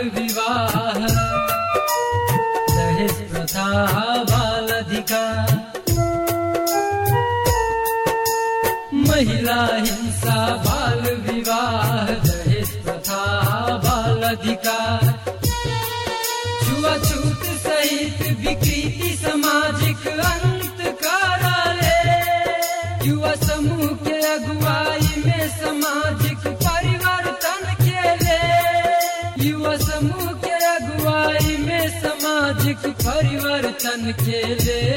विवाह दहेज प्रथा बाल अधिकार महिला हिंसा बाल विवाह दहेज प्रथा बाल अधिकार छुआछूत सहित विकृति सामाजिक अंत कराले युवा समूह के अगुवाई में सामाजिक परिवर्तन के लिए युवा समूह के अगुवाई में सामाजिक परिवर्तन के लिए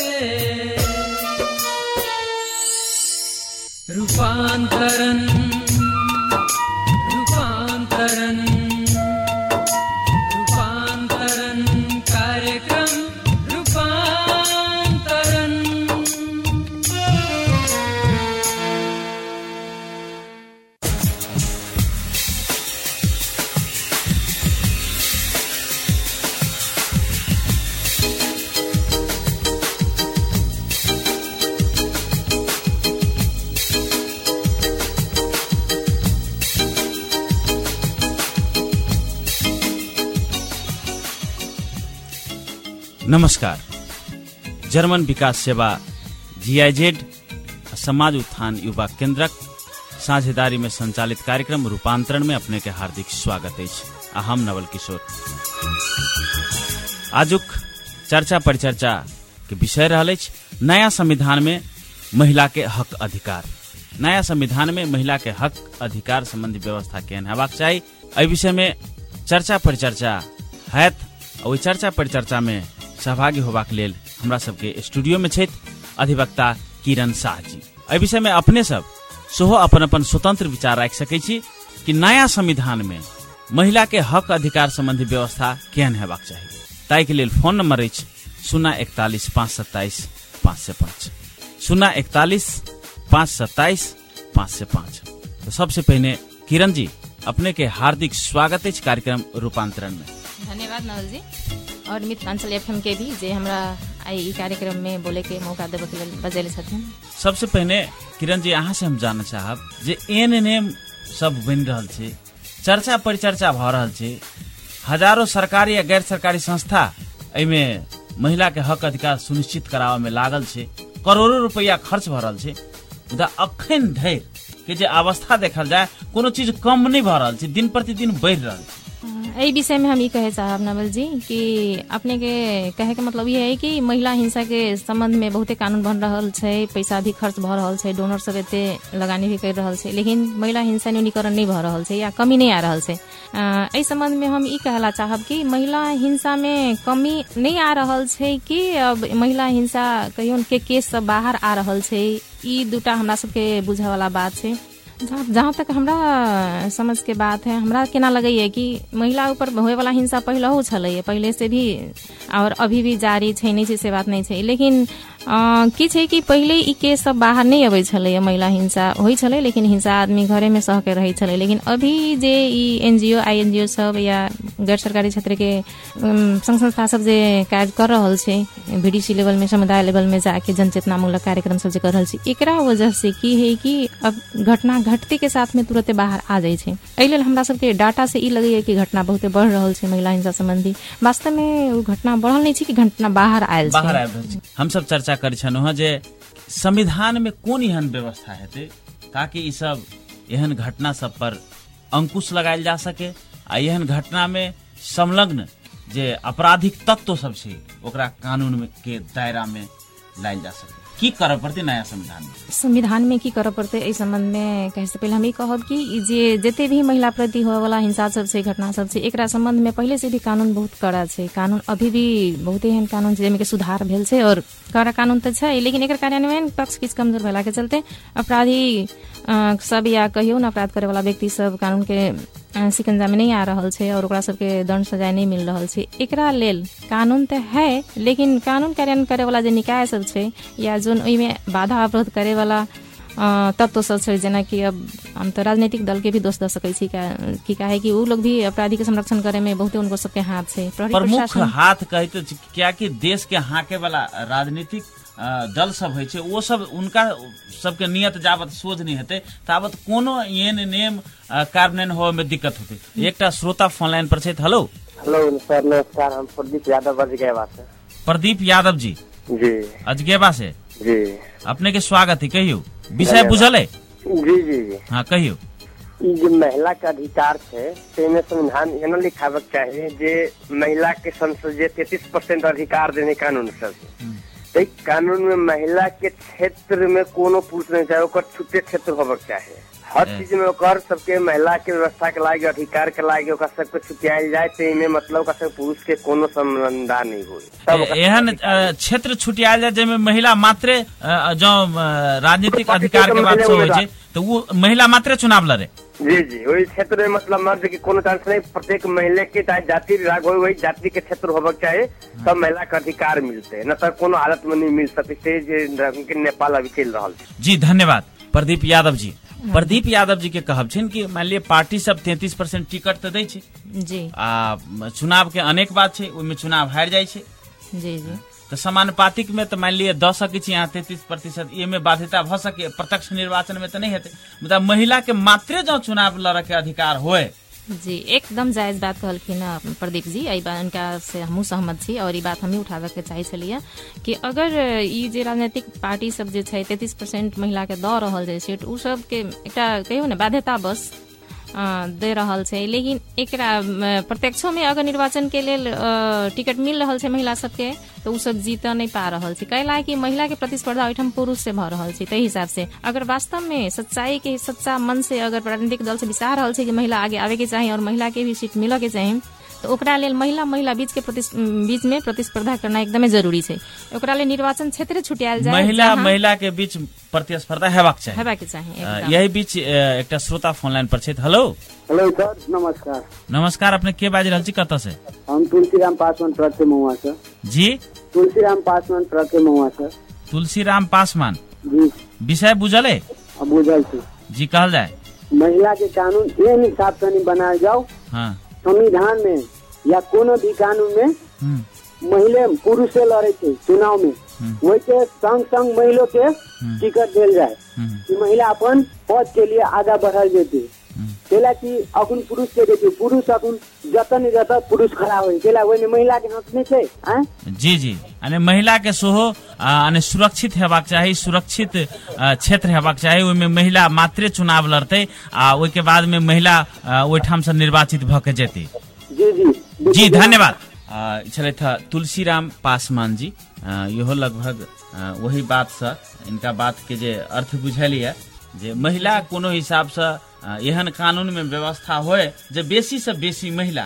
रूपांतरण रूपांतरण रूपांतरण कार्यक्रम रूपांतरण। नमस्कार। जर्मन विकास सेवा GIZ समाज उत्थान युवा केन्द्रक साझेदारी में संचालित कार्यक्रम रूपांतरण में अपने के हार्दिक स्वागत है। हम नवल किशोर। आजुक चर्चा परिचर्चा के विषय रहल नया संविधान में महिला के हक अधिकार। नया संविधान में महिला के हक अधिकार संबंधी व्यवस्था केहन हेबाक चाही, एहि विषय में चर्चा परिचर्चा हैत। और चर्चा परिचर्चा में सहभागी होबाक लेल हमरा सबके स्टूडियो में छथि अधिवक्ता किरण शाह जी। एहि विषय में अपने सब सेहो अपन अपन स्वतंत्र विचार राखि सकै छी कि नया संविधान में महिला के हक अधिकार संबंधी व्यवस्था केहन हेबाक चाही। ताहि के लेल फोन नंबर अछि 041 527 505 041 527 505। तो सबसे पहले किरण जी अपने के हार्दिक स्वागत है कार्यक्रम रूपांतरण में। धन्यवाद नवल जी और मिथिलांचल FM के भी जे हमरा आई कार्यक्रम में बोले के मौका देबे के लेल बजेले छथिन। सबसे पहले किरण जी अहाँ से हम जानना चाहब जे एएनएम सब बन रहल छै, चर्चा परिचर्चा भ रहल छै, हजारों सरकारी या गैर सरकारी संस्था एमे महिला के हक अधिकार सुनिश्चित करावे में लागल छै, करोड़ों रुपया खर्च भ रहल छै, मुदा अखन धरि के जे अवस्था देखल जाए कोनो चीज कम नहीं भ रहल छै, दिन प्रतिदिन बढ़ रहल छै। एहि विषय में हम ई कहे चाहब नवल जी कि अपने के कहे के मतलब ये है कि महिला हिंसा के संबंध में बहुते कानून बन रहल छै, पैसा भी खर्च भ रहल छै, डोनर सब एते लगानी भी कर रहल छै, लेकिन महिला हिंसा न्यूनीकरण नहीं भ रहल छै या कमी नहीं आ रहल छै। एहि संबंध में हम ई कहला चाहब कि महिला हिंसा में कमी नहीं आ रहल छै कि अब महिला हिंसा कहियो के केस सब बाहर आ रहल छै, ई दूटा हमरा सबके बुझे वाला बात छै। जहाँ तक हमरा समझ के बात है, हमरा केना लगे है कि महिला ऊपर होए वाला हिंसा पहले हो छले, पहले से भी और अभी भी जारी छै, नहीं छै से बात नहीं छै, लेकिन की छै कि पहले ई केस सब बाहर नहीं अबै छले, महिला हिंसा होइ छले, लेकिन हिंसा आदमी घरे में सह के रहे छले। लेकिन अभी जे ई NGO INGO सब या गैर सरकारी क्षेत्र के संघ संस्था सब जे काज कर रहल छै, VDC लेवल में समुदाय लेवल में जाके जनचेतनामूलक कार्यक्रम सब जे कर रहल छै, एकरा वजह से की है कि अब घटना घटते के साथ में तुरंत बाहर आ जाए छै। एहि लेल हमरा सबके डाटा से ई लगे है कि घटना बहुते बढ़ रहल छै महिला हिंसा संबंधी। वास्तव में वो घटना बढ़ल नहीं छै कि घटना बाहर आयल छै। हम सब चर्चा कर छलहुँ जे संविधान में कोन एहन व्यवस्था हेतै ताकि ई सब एहन घटना सब पर अंकुश लगायल जा सके आ एहन घटना में संलग्न जे आपराधिक तत्व सब छै ओकरा कानून में के दायरा में लायल जा सके। की करऽ पड़तै नया संविधान में की करऽ पड़तै एहि संबंध में कहे से पहले हम ई कहब कि जे जते भी महिला प्रति होए वाला हिंसा सब छै, घटना सब छै, एकरा संबंध में पहले से भी कानून बहुत कड़ा छै। कानून अभी भी बहुत एहन कानून छै जेमे के सुधार भेल छै और कड़ा कानून तो छै, लेकिन एकर कार्यान्वयन पक्ष किछु कमजोर भेला के चलते अपराधी सब या कहियो न अपराध करे वाला व्यक्ति सब कानून के शिकंजा में नहीं आ रहल छै और ओकरा सबके दंड सजाए नहीं मिल रहल छै। एकरा लेल कानून तो है, लेकिन कानून कार्यान्वयन करे वाला जे निकाय सब छै या जोन ओइमे बाधा अवरोध करे वाला तत्व सब छै, जेना कि अब हम तो राजनीतिक दल के भी दोष द सकै छी कि काहे कि उ लोग भी अपराधी के संरक्षण करे में बहुते उनको सबके हाथ छै। प्रमुख हाथ कहते क्या कि देश के हाके वाला राजनीतिक दल सब होइ छै वो सब उनका सबके नियत जाबत सोझ नहीं हेतै ताबत कोनो एहन नियम कार्यान्वयन होवे में दिक्कत होते। एकटा श्रोता फोन लाइन पर छै। हेलो हेलो सर नमस्कार, हम प्रदीप यादव अजगेवा से। प्रदीप यादव जी अजगेवा से जी अपने के स्वागत है। कहियो विषय बुझल है? जी हाँ कहियो। ई जे महिला के अधिकार है तेमे संविधान एना लिखावक चाहिए जे महिला के संसद जे 33% अधिकार देने कानून सब कानून में महिला के क्षेत्र में कोनो पुरुष नहीं चाहे ओकर छुट्टे क्षेत्र होबक चाहिए। हर चीज में ओकर सबके महिला के व्यवस्था के लागे अधिकार के लागे ओकर सबके छुटियाल जाए तेमे मतलब ओकर सब पुरुष के कोनो संबंध नहीं होई। एहन क्षेत्र छुटियाल जाए जेमे महिला मात्र जो राजनीतिक अधिकार के बात से होय छै तो वो महिला मात्र चुनाव लड़े। जी वही क्षेत्र में मतलब मर्द के कोनो चांस नहीं, प्रत्येक महिला के चाहे जाति राग हो वही जाति के क्षेत्र होबक चाहे सब महिला के अधिकार मिलते न तो कोनो हालत में नहीं मिल सकते। नेपाल अभी चल रहा है। जी धन्यवाद प्रदीप यादव जी। प्रदीप यादव जी के कहब छिन कि मान लिये पार्टी सब 33% टिकट तो दै छै जी चुनाव के अनेक बात छै ओहिमे चुनाव हार जाय छै जी तो समानुपातिक में तो मान लिये 10 सके यहाँ 33% ये में बाध्यता भ सके। प्रत्यक्ष निर्वाचन में तो नहीं हेते मतलब महिला के मात्र जो चुनाव लड़े के अधिकार होए। जी एकदम जायज बात कहलखिन प्रदीप जी। इनका से हमहूँ सहमत छी और ये बात हमें उठावे के चाहे छलिए कि अगर ई जे राजनीतिक पार्टी सब जे छै 33% महिला के दऽ रहल जे छै उ सब के एकटा कहियो ने बाध्यता बस दे रहल छै, लेकिन एकरा प्रत्यक्षो में अगर निर्वाचन के लेल टिकट मिल रहल छै महिला सबके तो उ सब जीत नहीं पा रहल छै कैला कि महिला के प्रतिस्पर्धा ओहिठाम पुरुष से भ रहल छै। ताहि हिसाब से अगर वास्तव में सच्चाई के सच्चा मन से अगर राजनीतिक दल से विचार रहल छै कि महिला आगे आवे के चाही और महिला के भी सीट मिले के चाही तो ओकरा लेल महिला बीच में प्रतिस्पर्धा करना एकदमै जरूरी छै। ओकरा लेल निर्वाचन क्षेत्र छुटियाल जाए महिला के बीच प्रतिस्पर्धा हेबाक चाही। यही बीच एकटा श्रोता फोन लाइन पर छै। हेलो सर नमस्कार। नमस्कार अपने के बाज रहल छी कतऽ से? हम तुलसीराम पासवान ट्रक के महुआ से। जी तुलसीराम पासवान ट्रक के महुआ से। तुलसीराम पासवान जी विषय बुझल है? बुझल छै जी। कहल जाए महिला के कानून एहन हिसाब से नहीं बनाया जाओ हाँ संविधान में या कोनो भी कानून में महिला पुरुष से लड़े थे चुनाव में वैसे संग संग महिला के टिकट दिल जाए कि महिला अपन पद के लिए आगा बढ़ल जेते केला कि अखुन पुरुष के देखिए पुरुष अखुन जतन पुरुष खड़ा हो केला वही महिला के हाथ में छै। जी अने महिला के सोहो अने सुरक्षित हेबाक चाही, सुरक्षित क्षेत्र हेबाक चाही ओहिमे महिला मात्रे चुनाव लड़ते आ ओहि के बाद में महिला ओहिठाम से निर्वाचित भ के जेते। जी धन्यवाद। चले था तुलसीराम पासवान जी यहो लगभग वही बात से इनका बात के जे अर्थ बुझलिए जे महिला कोनो हिसाब से एहन कानून में व्यवस्था होए जे बेसी से बेसी महिला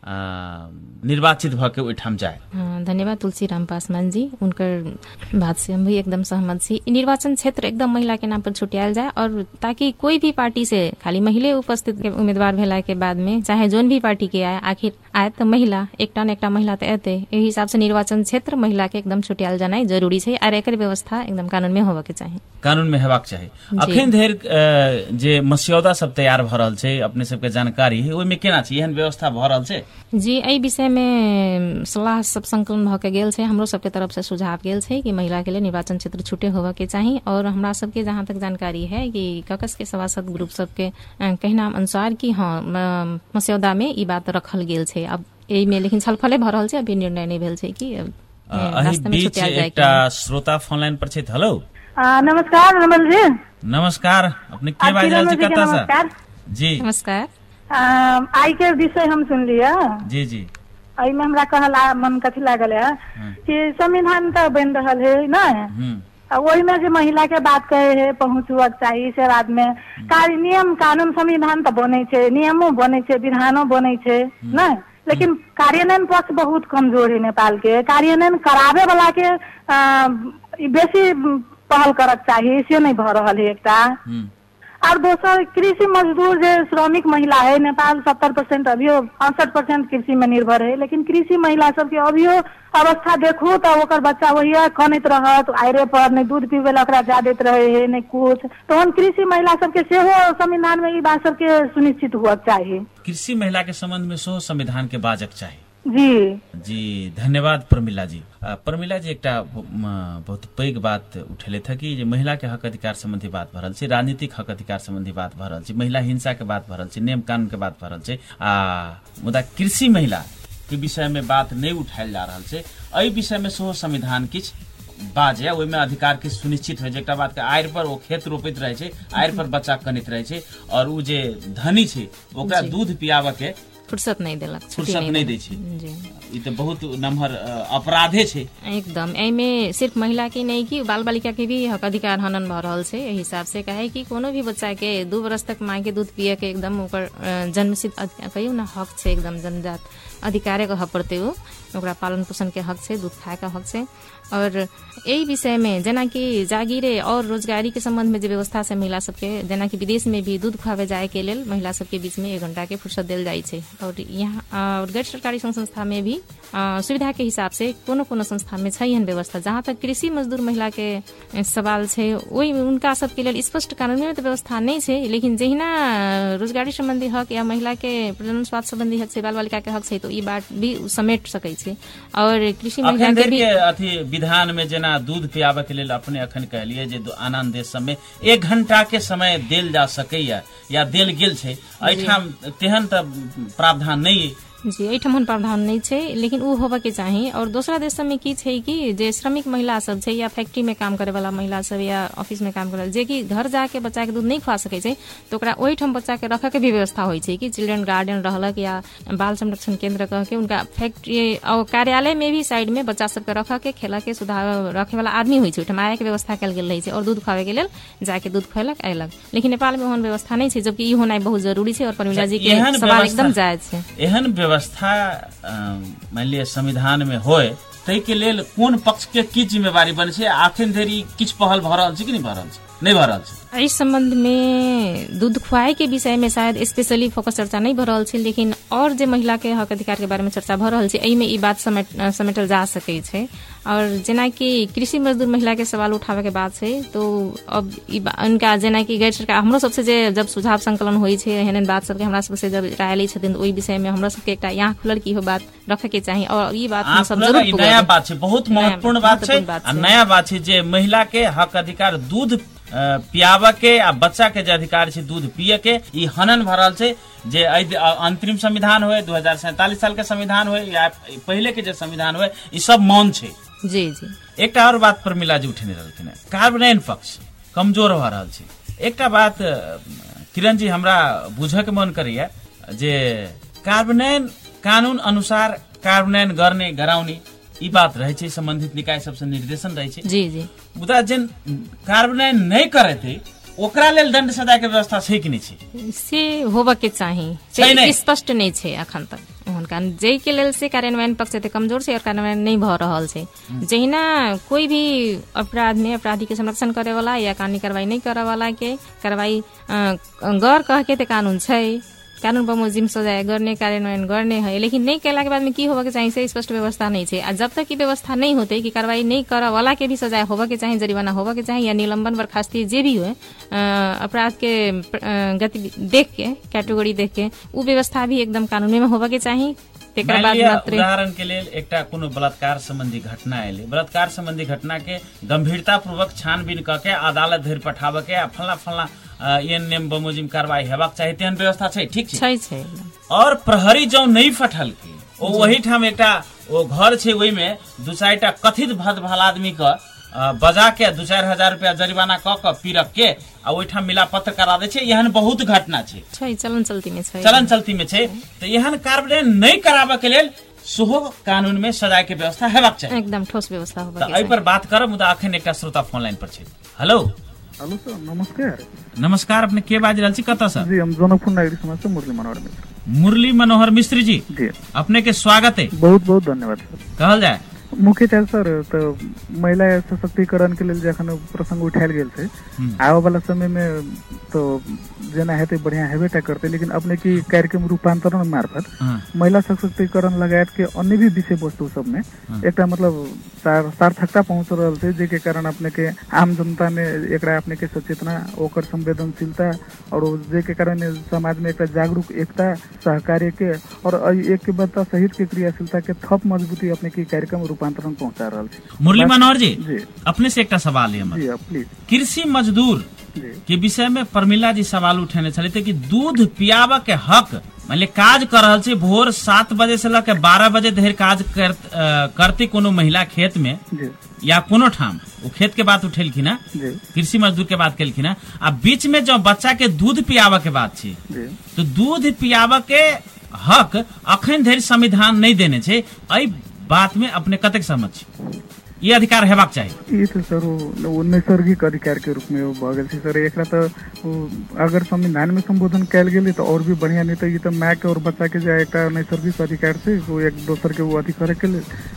निर्वाचित भ के ओहिठाम जाए। धन्यवाद तुलसीराम पासवान जी, उनकर बात से हम भी एकदम सहमत छी। निर्वाचन क्षेत्र एकदम महिला के नाम पर छुटियाल जाए और ताकि कोई भी पार्टी से खाली महिला उपस्थित के उम्मीदवार भेला के बाद में चाहे जोन भी पार्टी के आए आखिर आए तो महिला एकटा न एकटा महिला तो एते एहि हिसाब से निर्वाचन क्षेत्र महिला के एकदम छुटियाल जाना जरूरी है और एकर व्यवस्था एकदम कानून में होबे के चाही, कानून में हेबाक चाही। अखन धरि जे मस्यौदा सब तैयार भ रहल छै अपने सबके जानकारी है ओहि में केना छै एहन व्यवस्था भ रहल छै? जी एहि विषय में सलाह सब संकलन भ के गेल छै, हमरो सबके तरफ से सुझाव गेल छै कि महिला के लिए निर्वाचन क्षेत्र छूटे होबे के चाही और हमरा सबके जहाँ तक जानकारी है कि ककस के सभासद ग्रुप सबके कहना अनुसार कि हाँ मस्यौदा में ई बात रखल गेल छै। अब एहि में लेकिन छलफले भ रहल छै, अभी निर्णय नहीं भेल छै कि रास्ता में छुटियाल जाए। एकटा श्रोता फोन लाइन पर छै। हेलो नमस्कार नमल जी। नमस्कार अपने के बाज रहल छी कतऽ से? जी नमस्कार। आई के विषय हम सुन लिया जी आई में हमरा कहला मन कथी लागल है कि संविधान तो बन रहल है ना वही में जो महिला के बात कहे है पहुँचुआ चाहिए से बाद में कार्य नियम कानून संविधान तो बने छे, नियमो बने छे, विधानो बने छे ना, लेकिन कार्यान्वयन पक्ष बहुत कमजोर है नेपाल के। कार्यान्वयन करावे वाला के बेसी पहल करक चाहिए से नहीं भ रहल है एकटा। और दोसर कृषि मजदूर जो श्रमिक महिला है नेपाल 70% अभियो 68% कृषि में निर्भर है, लेकिन कृषि महिला सबके अभियो अवस्था देखो तो ओकर बच्चा वही खनित रहत आयरे पर नहीं दूध पीवे ला जा देत रहे है नहीं कुछ, तो हम कृषि महिला सबके सेहो संविधान में ई बात सबके सुनिश्चित हुआ चाहिए। कृषि महिला के संबंध में सो संविधान के बाजक चाहिए जी धन्यवाद प्रमिला जी। प्रमिला जी एकटा बहुत पैघ बात उठेले था कि जे महिला के हक अधिकार संबंधी बात भ रहल छै, राजनीतिक हक अधिकार संबंधी बात भ रहल छै, महिला हिंसा के बात भ रहल छै, नियम कानून के बात भ रहल छै, मुदा कृषि महिला के विषय में बात नहीं उठायल जा रहल छै। एहि विषय में सेहो संविधान किछ बाजे, ओहिमे अधिकार के सुनिश्चित है। एकटा बात के आयर पर वो खेत रोपित रहे छै, आयर पर बच्चा कनित रहे छै, और उ जे धनी छै ओकरा दूध पियाबे के फुर्सत नहीं देलक, फुर्सत नहीं दै छै। ई तो बहुत नम्हर अपराधे छै एकदम। एमे सिर्फ महिला के नहीं कि बाल बालिका के भी हक अधिकार हनन भ रहल छै। एहि हिसाब से कहे कि कोनो भी बच्चा के 2 वर्ष तक माँ के दूध पिए के एकदम ओकर जन्मसिद्ध कहियो ना हक छै, एकदम जन्मजात अधिकारे के हक पड़ते हो, ओकरा पालन पोषण के हक छै, दूध खाए के हक छै। और यही विषय में जेना कि जागीरे और रोजगारी के संबंध में जो व्यवस्था है महिला सबके, जेना कि विदेश में भी दूध खुआवे जाए के लेल महिला सबके बीच में 1 घंटा के फुर्सत देल जाय छै। और यहाँ गैर सरकारी संस्था में भी सुविधा के हिसाब से कोनो संस्था में छै एहन व्यवस्था। जहाँ तक कृषि मजदूर महिला के सवाल छै, वही उनका सबके लेल स्पष्ट कानून में तो व्यवस्था नहीं छै, लेकिन जहिना रोजगारी संबंधी हक या महिला के प्रजनन स्वास्थ्य संबंधी हक छै, बाल बालिका के हक छै, तो ई बात भी समेट सकै छै। और कृषि महिला के भी अथी विधान में जेना दूध पियाबे के लेल अपने अखन कहलिए जे आन देश सब में 1 घंटा के समय देल जा सकैया या देल गेल छै, एठाम तेहन त प्रावधान नहीं जी, एठमन प्रावधान नहीं छै, लेकिन उ होबे के चाही। और दूसरा देश सब में की छै कि जे श्रमिक महिला सब छै या फैक्ट्री में काम करे वाला महिला सब या ऑफिस में काम करे वाला जे कि घर जाके बच्चा के दूध नहीं खुआ सकै छै, तो ओकरा ओहि ठाम बच्चा के रखे के भी व्यवस्था होय छै कि चिल्ड्रन गार्डन रहलक या बाल संरक्षण केंद्र कह के उनका फैक्ट्री और कार्यालय में भी साइड में बच्चा सब के रखे के खेला के सुधार रखे वाला आदमी होय छै, ओहिठाम आए के व्यवस्था कल गेल रही छै और दूध खुआवे के लेल जाके दूध खुएलक अयलक। लेकिन नेपाल में ओहन व्यवस्था नहीं छै, जबकि ई होनाइ बहुत जरूरी छै। और परमिला जी के सवाल एकदम जायज छै। एहन व्यवस्था मान लिया संविधान में होय तै के लेल कोन पक्ष के की जिम्मेवारी बने छै? आखिर धरि किछ पहल भ रहल छै कि नहीं भ रहल छै? नहीं भ रहल छै। इस संबंध में दूध खुआए के विषय में शायद स्पेशली फोकस चर्चा नहीं भ रहल छै, लेकिन और जे महिला के हक अधिकार के बारे में चर्चा भ रहल छै, एहि में ई बात समेटल जा सकै छै। और जेना कि कृषि मजदूर महिला के सवाल उठावे के बात छै, तो अब उनका जेना कि गैर सरकार हमरो सबसे जे जब सुझाव संकलन होई छै एहन बात सबके हमरा सबसे जब राय लै छथिन, ओहि विषय में हमरा सबके एकटा यहाँ खुलल की हो बात रखे के चाही। और ई बात हम सब जरूर नया बात छै, बहुत महत्वपूर्ण बात छै। नया बात छै जे महिला के हक अधिकार दूध पियाबे के आ बच्चा के जे अधिकार छै दूध पिए के, ई हनन भ रहल छै। जे अंतरिम संविधान होय, 2047 साल के संविधान होय या पहले के जे संविधान होय, ई सब मौन छै। जी जी। एकटा और बात पर मिला जी उठेने रहलखिन, कार्बोनाइन पक्ष कमजोर भ रहल छै। एकटा बात किरण जी हमरा बुझे के मन करैया जे कार्बोनाइन कानून अनुसार कार्बोनाइन गर्ने गराउने ई बात रहे छै, संबंधित निकाय सबसे निर्देशन रहे छै। जी जी। मुदा जिन कार्बोनाइन नहीं करे थे ओकरा लेल दंड सजा के व्यवस्था छै कि नहीं छै? से होबे के चाही, स्पष्ट नहीं छै अखन तक। हुनका जै के लेल से कार्यान्वयन पक्ष एते कमजोर छै और कार्यान्वयन नहीं भ रहल छै। जहिना कोई भी अपराध में अपराधी के संरक्षण करे वाला या कानूनी कार्रवाई नहीं करे वाला के कार्रवाई गैर कह के ते कानून छै, कानून बमोजिम सजाय गर्ने कार्यान्वयन गर्ने है, लेकिन नहीं कैला के बाद में की होबे के चाहिए से स्पष्ट व्यवस्था नहीं छै। जब तक की व्यवस्था नहीं होते कि कार्रवाई नहीं करे वाला के भी सजाय होबे के चाहिए, जरिमाना होबे के चाहिए या निलंबन बर्खास्ती जे भी हो, अपराध के गति देख के कैटेगरी देख के उ व्यवस्था भी एकदम कानून में होबे के चाहिए। उदाहरण के लिए एकटा कोनो बलात्कार संबंधी घटना एले, बलात्कार संबंधी घटना के गंभीरता पूर्वक छानबीन करके अदालत धरि पठाबे के आ फलना ये नियम बमोजिम कार्रवाई हेबाक चाहिए, तेहन व्यवस्था छै। ठीक छै। और प्रहरी जो नहीं फटल के ओ वही ठाम एकटा ओ घर छै, ओहि में 2-4 टा कथित भद्भाल आदमी के बजा के 2-4 हजार रुपया जरिमाना क के पीरक के आ ओहिठाम मिला पत्र करा दे छै। एहन बहुत घटना छै, चलन चलती में छै। तो एहन कार्रवाई नहीं कराबे के लेल सेहो कानून में सजाय के व्यवस्था हेबाक चाहिए, एकदम ठोस व्यवस्था होबे के। एहि पर बात करब, मुदा अखन एकटा श्रोता फोन लाइन पर छै। हेलो सर, नमस्कार। नमस्कार, अपने के बाज रहल छी, कतऽ सर? जी, हम जनकपुर नागरिक समाज से मुरली मनोहर मिश्र। मुरली मनोहर मिश्र जी, जी अपने के स्वागत है। बहुत बहुत धन्यवाद सर। कहल जाए मुख्यतः सर तो महिला सशक्तिकरण के लिए जखन प्रसंग उठायल गेल छै आवे वाला समय में तो जेना हेतै बढ़िया हेबे करते, लेकिन अपने की कार्यक्रम रूपांतरण मार्फत महिला सशक्तिकरण लगायत के अन्य भी विषय वस्तु सब में एक मतलब सार्थकता पहुंच रहल छै, जे के कारण अपने के आम जनता में एकरा अपने के सचेतना ओकर संवेदनशीलता और जे के कारण समाज में एक जागरूक एकता सहकार्य के और एक के बता सहित के क्रियाशीलता के थप मजबूती अपने की कार्यक्रम रूपांतरण पहुंचा रहा है। मुरली मनोहर जी अपने से एक सवाल है जी प्लीज। कृषि मजदूर के विषय में प्रमिला जी सवाल उठेने छले कि दूध पियाबा के हक माने काज कर रहल छै, भोर 7 बजे से लके 12 बजे धरि काज करती कोनो महिला खेत में या कोनो ठाम वो खेत के बात उठेलखिन है, कृषि मजदूर के बात केलखिन है, आ बीच में जो बच्चा के दूध पियाबा के बात छै तो दूध पियाबा के हक अखन धरि संविधान नहीं देने छै, एहि बात में अपने कतेक सहमत छी? ये अधिकार हेबाक चाहिए। ये तो सर वो नैसर्गिक अधिकार के रूप में भ गेल छै सर। एकरा तो अगर संविधान में संबोधन कैल गेल तो और भी बढ़िया, नहीं तो ये तो माँ के और बच्चा के जो एक नैसर्गिक अधिकार से वो एक दूसर के वो अधिकार के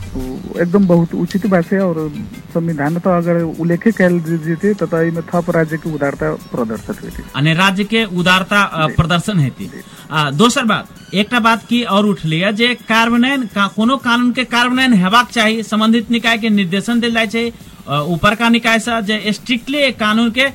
लिए एकदम बहुत उचित बात है। और संविधान में तो अगर उल्लेख कैल जेते तो में थप राज्य के उदारता प्रदर्शित होती, राज्य के उदारता प्रदर्शन हेती। दोसर बात एकटा बात की और उठली है जे कार्यान्वयन कोनो कानून के कार्यान्वयन हेबाक चाहिए, संबंधित निकाय के निर्देशन देल जाय छै ऊपर का निकाय से जे स्ट्रिक्टली कानून के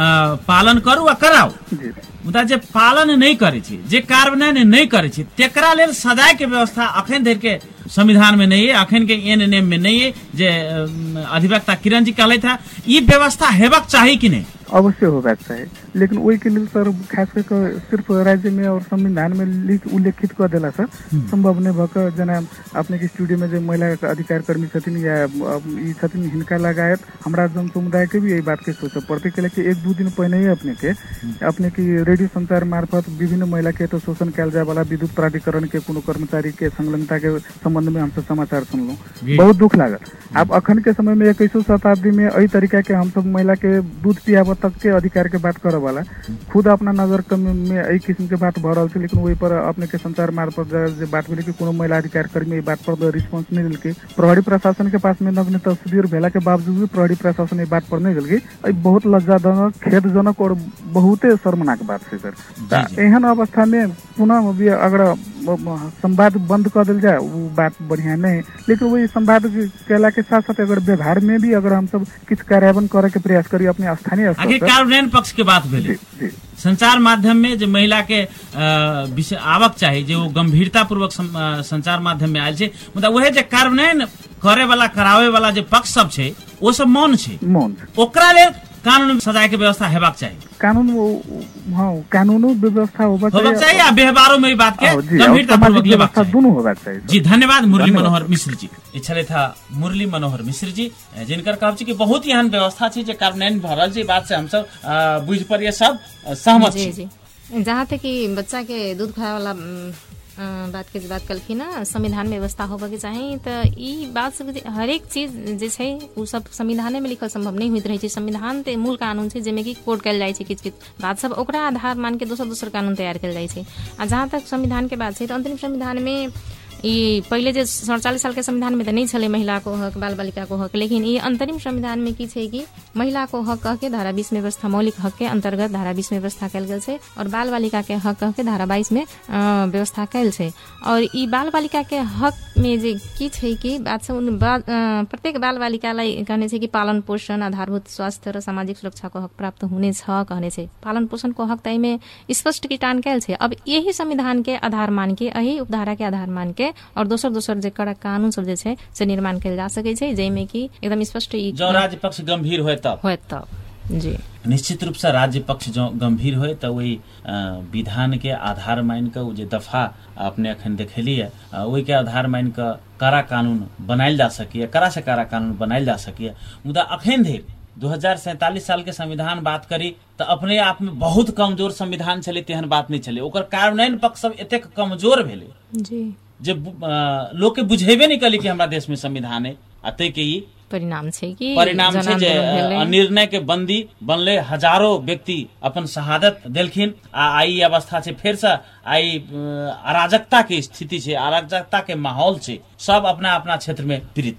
पालन करू आ कराओ, मुदा जे पालन नहीं करे छै, जे कार्यान्वयन नहीं करे छै तेकरा लेल सजाय के व्यवस्था अखन धरि के संविधान में नहीं है, अखन के एनएनएम में नहीं है। जे अधिवक्ता किरण जी कहले था ये व्यवस्था हेबाक चाहिए कि नहीं? अवश्य होबाक चाहिए, लेकिन वही के लिए सर खास कर सिर्फ राज्य में और संविधान में उल्लेखित कर देला सर संभव नहीं भक। जना अपने के स्टूडियो में जो महिला अधिकार कर्मी छथिन या ई छथिन हिनका लगायत हमरा जन समुदाय के भी यही बात के सोचे पड़ते कि 1-2 दिन पहले ही अपने की रेडियो संचार मार्फत विभिन्न महिला के तो शोषण कैल जाए वाला विद्युत प्राधिकरण के कोनो कर्मचारी के संलग्नता के संबंध में हमसे समाचार सुनलू, बहुत दुख लागल। अब अखन के समय में 21वीं शताब्दी में एहि तरीका के हम सब महिला के दूध पियाबा तक के अधिकार के बात करे वाला खुद अपना नजर में एहि किस्म के बात भ रहल छै, लेकिन वही पर अपने के संचार मार्फत जे बात भेल कि कोनो महिला अधिकार कर्मी बात पर रिस्पांस नहीं देलकै। प्रहरी प्रशासन के पास में नग्न तस्वीर भेला के बावजूद भी प्रहरी प्रशासन बात पर नहीं देलकै। बहुत लज्जाजनक, खेदजनक और बहुते शर्मनाक बात है सर। एहन अवस्था में पुनः भी अगर संवाद बंद कर दिल जाए वो बात बढ़िया नहीं, लेकिन वही संवाद केला के साथ साथ अगर व्यवहार में भी अगर हम सब किस कार्यान्वयन करे के प्रयास करी अपने स्थानीय कार्यान्वयन पक्ष के बात भेल संचार माध्यम में जो महिला के विषय आवक चाहिए जो गंभीरता पूर्वक संचार माध्यम में आयल छै, मतलब वह जे कार्यान्वयन करे वाला करावे वाला जे पक्ष सब छै वो सब मौन छै, ओकरा लेल कानून सजाए के व्यवस्था हेबाक चाहिए। कानूनो व्यवस्था होबाक चाहिए आ व्यवहारों में बात के गंभीरता पूर्वक लेबाक चाहिए, दोनों होबाक चाहिए। जी धन्यवाद मुरली मनोहर मिश्र जी। ई छले था मुरली मनोहर मिश्र जी जिनकर कहब छै कि बहुत एहन व्यवस्था छै जे कार्यान्वयन भ रहल छै, बात से हम सब बुझ पर ये सब सहमत छी। जहाँ तक कि बच्चा के दूध खाए वाला बात के बात कलखिन ना संविधान में व्यवस्था होबे के चाहिए, तो ई बात सब हरेक चीज जे छै उ सब संविधाने में लिखल संभव नहीं होइत रहे छै। संविधान ते मूल कानून छै जेमे कि कोड कैल जाय छै, किछ बात सब ओकरा आधार मान के दोसर कानून तैयार कैल जाय छै। आ जहाँ तक संविधान के बात छै तो अंतरिम संविधान में ये पहले जो 47 साल के संविधान में तो नहीं चले महिला को हक, बाल बालिका को हक, लेकिन ये अंतरिम संविधान में की छै कि महिला को हक कह के धारा 20 में व्यवस्था, मौलिक हक के अंतर्गत धारा 20 में व्यवस्था कैल गेल छै और बाल बालिका के हक कह के धारा 22 में व्यवस्था कैल छै। और ई बाल बालिका के हक में जे की छै कि बात से प्रत्येक बाल बालिका लाई कहने छै कि पालन पोषण, आधारभूत स्वास्थ्य र सामाजिक सुरक्षा को हक प्राप्त हुने छ कहने छै। पालन पोषण को हक तय में स्पष्ट कीटान कैल छै। अब यही संविधान के आधार मान के, यही उपधारा के आधार मान के और दोसर जे कड़ा कानून सब जे छै से निर्माण कैल जा सकै छै, जैमे कि एकदम स्पष्ट जो राज्य पक्ष गंभीर होय तब जी निश्चित रूप से राज्य पक्ष जो गंभीर होय तो वही विधान के आधार मान के जे दफा अपने अखन देखली है वही के आधार मान के कड़ा कानून बनायल जा सकिए, कड़ा से कड़ा कानून बनायल जा सकिए। मुदा अखन धरि 2047 साल के संविधान बात करी तो अपने आप में बहुत कमजोर संविधान चले, तेहन बात नहीं चले। ओकर कार्यान्वयन पक्ष सब एतेक कमजोर भेले जी जे लोग के बुझेबे नहीं कली कि हमरा देश में संविधान है। अते के ई परिणाम छै कि जे निर्णय के बंदी बनले, हजारों व्यक्ति अपन शहादत देलखिन। आई अवस्था छै फिर से आई अराजकता के स्थिति छै, अराजकता के माहौल छै, सब अपना अपना क्षेत्र में पीड़ित छै।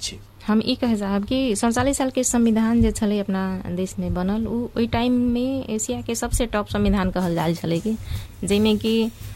हम ई कहे साहब कि 47 साल के संविधान जे छले अपना देश में बनल ओई टाइम में एशिया के सबसे टॉप संविधान कहल जाल छले कि जेमे कि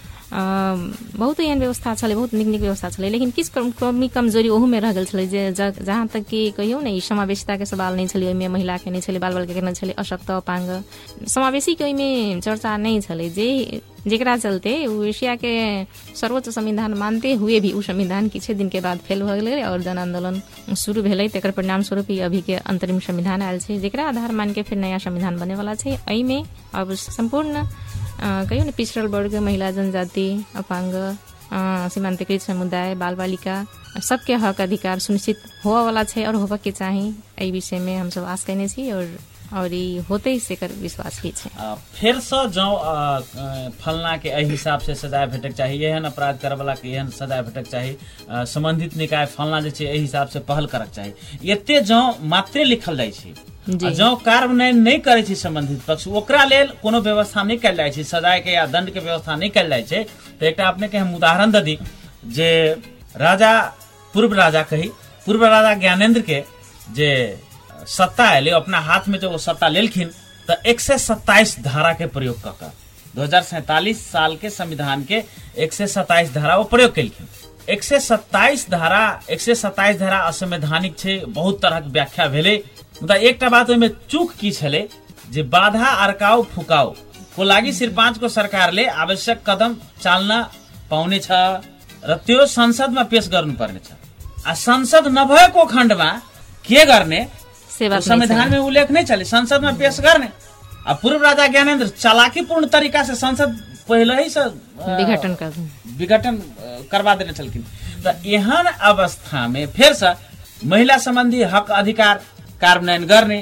बहुत एहन व्यवस्था छले, बहुत नीक नीक व्यवस्था छले, लेकिन किस कमी कमजोरी ओहू में रह गेल छले जे जहाँ तक कि कहियो न समावेशिता के सवाल नहीं छले, ओइमे महिला के नहीं छले, बाल बाल के नहीं छले, अशक्त अपांग समावेशी के ओइमे चर्चा नहीं छले, जेकरा चलते एशिया के सर्वोच्च संविधान मानते हुए भी उ संविधान किछे दिन के बाद फेल भ गेलै और जन आंदोलन शुरू भेलै। तेकर परिणाम स्वरूप ही अभी के अंतरिम संविधान आयल छै, जेकरा आधार मान के फिर नया संविधान बने वाला छै। एहिमे अब संपूर्ण कहियो न पिछड़ल वर्ग, महिला, जनजाति, अपांग, सीमांतकृत समुदाय, बाल बालिका सबके हक अधिकार सुनिश्चित होवा वाला छै और होबा के चाही। एहि विषय में हम सब आश कयने छी और ई होते से कर विश्वास ही छै। फिर से जो फलना के एहि हिसाब से सजाए भेटक चाहिए, एहन अपराध करे वाला के एहन सजाए भेटक चाहिए, संबंधित निकाय फलना जे छै एहि हिसाब से पहल करक चाहिए, एते जो मात्रे लिखल जाइ छै, जो कार्यान्वयन नहीं करे छै संबंधित पक्ष, ओकरा लेल कोनो व्यवस्था नहीं कयल जाइ छै, सजाए के या दंड के व्यवस्था नहीं कयल जाइ छै। तो एकटा अपने के हम उदाहरण दी जे राजा पूर्व राजा ज्ञानेंद्र के जे सत्ता एले, अपना हाथ में जो वो सत्ता लेलखिन तो 127 धारा के प्रयोग कर 2047 साल के संविधान के 127 धारा वो प्रयोग केलखिन। 127 धारा असंवैधानिक छै, बहुत तरह के व्याख्या भेले। मुदा एकटा बात ओइमे चूक की छले जे बाधा अड़काओ फुकाओ को लागि सिर्फ 5 को सरकार ले आवश्यक कदम चाल्न पाउने छ र त्यो संसदमा पेश गर्नु पर्ने छ। आ संसद नभएको खण्डमा के गर्ने संविधान में उल्लेख नहीं चले, संसद में पेश करने। अब पूर्व राजा ज्ञानेंद्र चालाकीपूर्ण तरीका से संसद पहले ही से विघटन करवा देने चलकिन। तो एहन अवस्था में फिर से महिला संबंधी हक अधिकार कार्यान्वयन गर्ने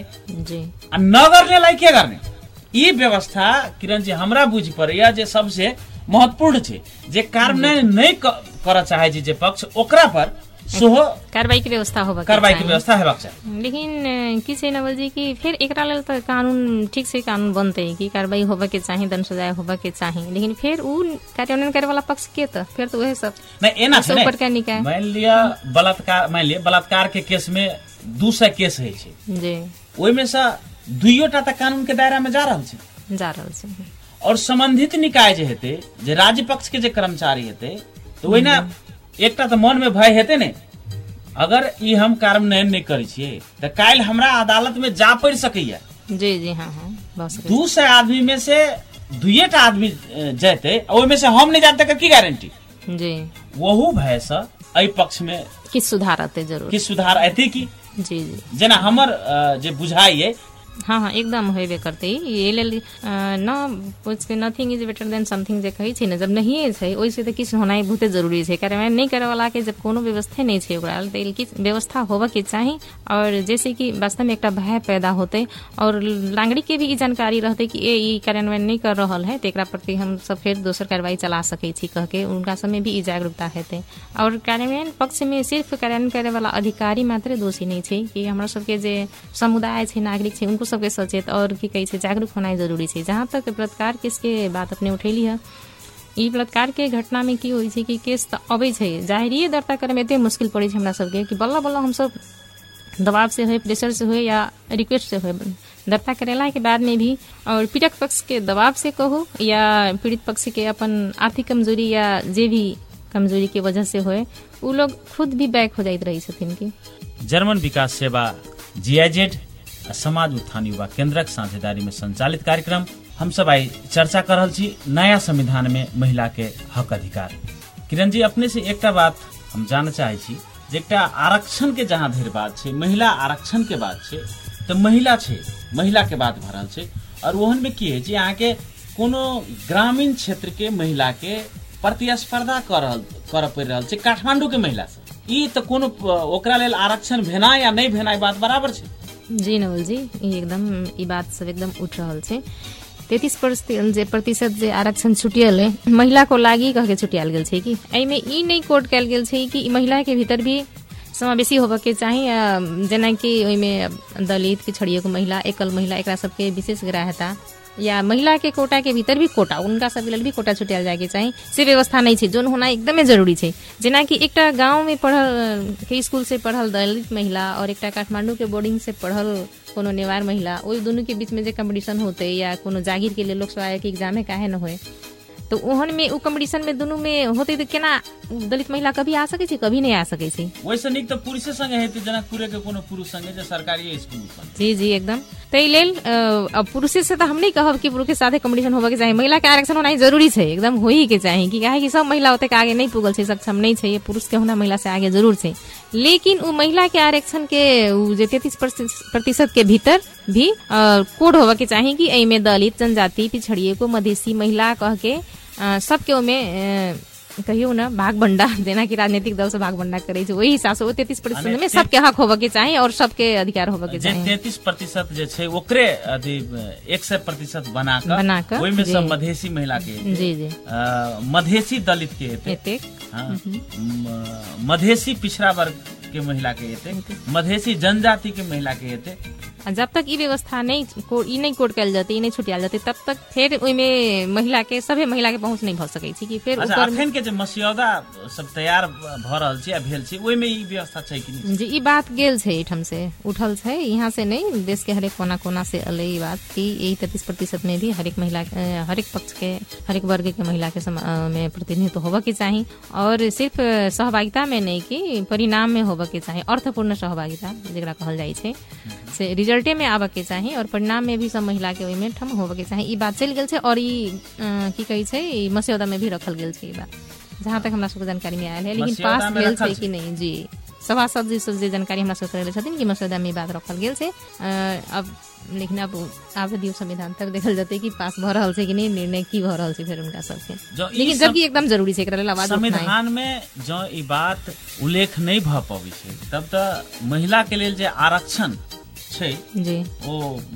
न गर्ने लाई के गर्ने, ई व्यवस्था किरण जी हमरा बुझ पड़ैया जे सबसे महत्वपूर्ण छै, जे कार्यान्वयन नहीं कर चाहे जे पक्ष ओकरा पर सोहो कार्रवाई की व्यवस्था होबा हेबाक चाही। लेकिन की छै नवल जी की फिर एकरा लेल त कानून ठीक से कानून बनते कि कार्रवाई होबा के चाही, दंड सजाए होबा के चाही, लेकिन फिर उ कार्यान्वयन करे वाला पक्ष के त फिर तो वह सब नहीं एना छै। ऊपर का निकाय मान लिया बलात्कार के केस में 200 केस है छै जी, ओइ में से 2टा त कानून के दायरा में जा रहल छै और संबंधित निकाय जे हेते, जे राज्य पक्ष के जे कर्मचारी हेते, तो ओइना एकटा त मन में भय हेते ने, अगर ई हम कार्यान्वयन नहीं करे छिए त काल्हि हमरा अदालत में जा पड़ सकैया। जी हाँ 200 आदमी में से 2टा आदमी जेते, ओइ में से हम नहीं जानते की गारंटी जी, वहू भय से एहि पक्ष में किछ सुधार आते जरूर, किछ सुधार आते की जी जेना हमर जे बुझाइए। हाँ एकदम होबे करते। ये लेल न पूछ के nothing is better than something जे कहै छै न, जब नहीं छै ओइसे त किछ होनाइ बहुते जरूरी छै। कार्यान्वयन नहीं करे वाला के जब कोनो व्यवस्था नहीं छै ओकरा लेल किछ व्यवस्था होबा के चाही, और जैसे कि वास्तव में एकटा भय पैदा होते और नागरिक के भी ई जानकारी रहते कि ई कार्यान्वयन नहीं कर रहल है, एकरा प्रति हम सब फिर दोसर कार्रवाई चला सकै छी कह के उनका सब में भी ई जागरूकता हेते। और कार्यान्वयन पक्ष में सिर्फ कार्यान्वयन करे वाला अधिकारी मात्र दोषी नहीं छै, कि हमरा सबके जे समुदाय छै, नागरिक छै, उनको सबके सचेत और की कही जागरूक होना जरूरी है। जहाँ तक बलात्कार केस के बात अपने उठेली है, ई बलात्कार के घटना में की होई छै कि केस त अबै छै, जाहिरिये दर्ता करे में एते मुश्किल पड़े छै हमरा सबके कि बल्ला बल्ला हम सब दबाव से हुए, प्रेशर से हुए या रिक्वेस्ट से हुए दर्ता करेला के बाद में भी, और पीड़क पक्ष के दबाव से कहो या पीड़ित पक्ष के अपन आर्थिक कमजोरी या जे भी कमजोरी के वजह से हुए, उ लोग खुद भी बैक हो जाइत रही छथिन। की जर्मन विकास सेवा GIZ समाज उत्थान युवा केन्द्रक साझेदारी में संचालित कार्यक्रम हम सब आई चर्चा कर रहल छी नया संविधान में महिला के हक अधिकार। किरण जी अपने से एकटा बात हम जानना चाहे छी, जे एकटा आरक्षण के जहाँ धरि बात छै, महिला आरक्षण के बात छै, तो महिला छै, महिला के बात भ रहल छै, और ओहन में की है जी यहाँ के कोनो ग्रामीण क्षेत्र के महिला के प्रतिस्पर्धा कर पड़ रहल छै काठमांडू के महिला से, ई तो कोनो ओकरा लेल आरक्षण भेना या नहीं भेना बात बराबर छै। जी नवल जी एकदम ई बात सब एकदम उठ रहल छै। 33% जे आरक्षण छुटियल है महिला को लागी कह के छुटियाल गेल छै कि एहिमे ई नहीं कोट कयल गेल छै कि महिला के भीतर भी समावेशी होबे के चाही, जेना कि ओइमे दलित, पिछड़िएको महिला, एकल महिला, एकरा सबके विशेष ग्राह्यता या महिला के कोटा के भीतर भी कोटा उनका सब लेल भी कोटा छुटियाल जाए के चाहिए से व्यवस्था नहीं है जोन होना एकदमै जरूरी है। जेना कि एकटा गाँव में पढ़ल के स्कूल से पढ़ल दलित महिला और एकटा काठमांडू के बोर्डिंग से पढ़ल कोनो नेवार महिला वही दोनों के बीच में जो कम्पिटिशन होते या कोनो जागीर के लिए लोकसभा आयोग के एग्जाम में काहे न होए तो ओहन में उ कम्पिटिशन में दोनों में होते तो केना दलित महिला कभी आ सके कभी नहीं आ सके वैसे निक तो पुरुष संगे हेते जनकपुर के कोनो पुरुष संगे जो सरकारी स्कूल में जी जी एकदम तै लेल अब पुरुष से तो हम नहीं कहब कि पुरुष के साथ कम्पिटिशन होबे के चाहिए महिला के आरक्षण होना जरूरी है एकदम हो ही के चाहिए कि काहे कि सब महिला होते आगे नहीं पुगल है सक्षम नहीं है पुरुष के होना महिला से आगे जरूर है लेकिन वो महिला के आरक्षण के 33% के भीतर भी कोड होबे के चाहिए कि एमे दलित जनजाति पिछड़िए को मधेसी महिला कह के सबके ओमे कहियो ना भागभंडा जेना कि राजनीतिक दल से भागभंडा करे वही हिसाब से 33% में सबके हक होबे के चाहिए और सबके अधिकार होबे के चाहिए। 33% जे छै ओकरे 100% बनाकर ओहि में सब मधेसी महिला के जी जी मधेसी दलित के हेते मधेसी पिछड़ा वर्ग के महिला के हेते मधेसी जनजाति के महिला के हेते जब तक ये व्यवस्था नहीं कोड कल जाती नहीं छुटियाल जाती तब तक फिर में महिला के सभी महिला के पहुंच नहीं भ सकै छी कि फिर अखन के जे मस्यौदा सब तैयार भ रहल छै आ भेल छै ओइ में ई व्यवस्था छै कि नहीं जी ई बात गेल छै एठम से उठल छै यहाँ से नहीं देश के हरेक कोना कोना से अले ई बात कि यही 33% में भी हरेक महिला हरेक पक्ष के हरेक वर्ग के महिला के में प्रतिनिधित्व होबे के चाहिए और सिर्फ सहभागिता में नहीं कि परिणाम में होबे के चाहिए अर्थपूर्ण सहभागिता जेकरा कहल जाइ छै से रिजल्टे में आबे के चाहिए और परिणाम में भी सब महिला के ओइमे ठम होबे के चाहिए ई बात चल गेल छै और ई की कहै छै ई मस्यौदा में भी रखल गेल छै ई बात जहाँ तक हमरा सबके जानकारी में आयल है लेकिन पास भेल छै कि नहीं जी सभासद जी सब जे जानकारी हमरा सबके रहले छथिन कि मस्यौदा में बात रखल गेल छै अब लेकिन अब आवेदियो संविधान तक देखल जते कि पास भ रहल छै कि नहीं निर्णय की भ रहल छै फिर उनका सबके लेकिन जबकि एकदम जरूरी छै एकरा लेल आवाज उठाना संविधान में जो ई बात उल्लेख नहीं भ पाबै छै तब त महिला के लेल जे आरक्षण छै जी ओ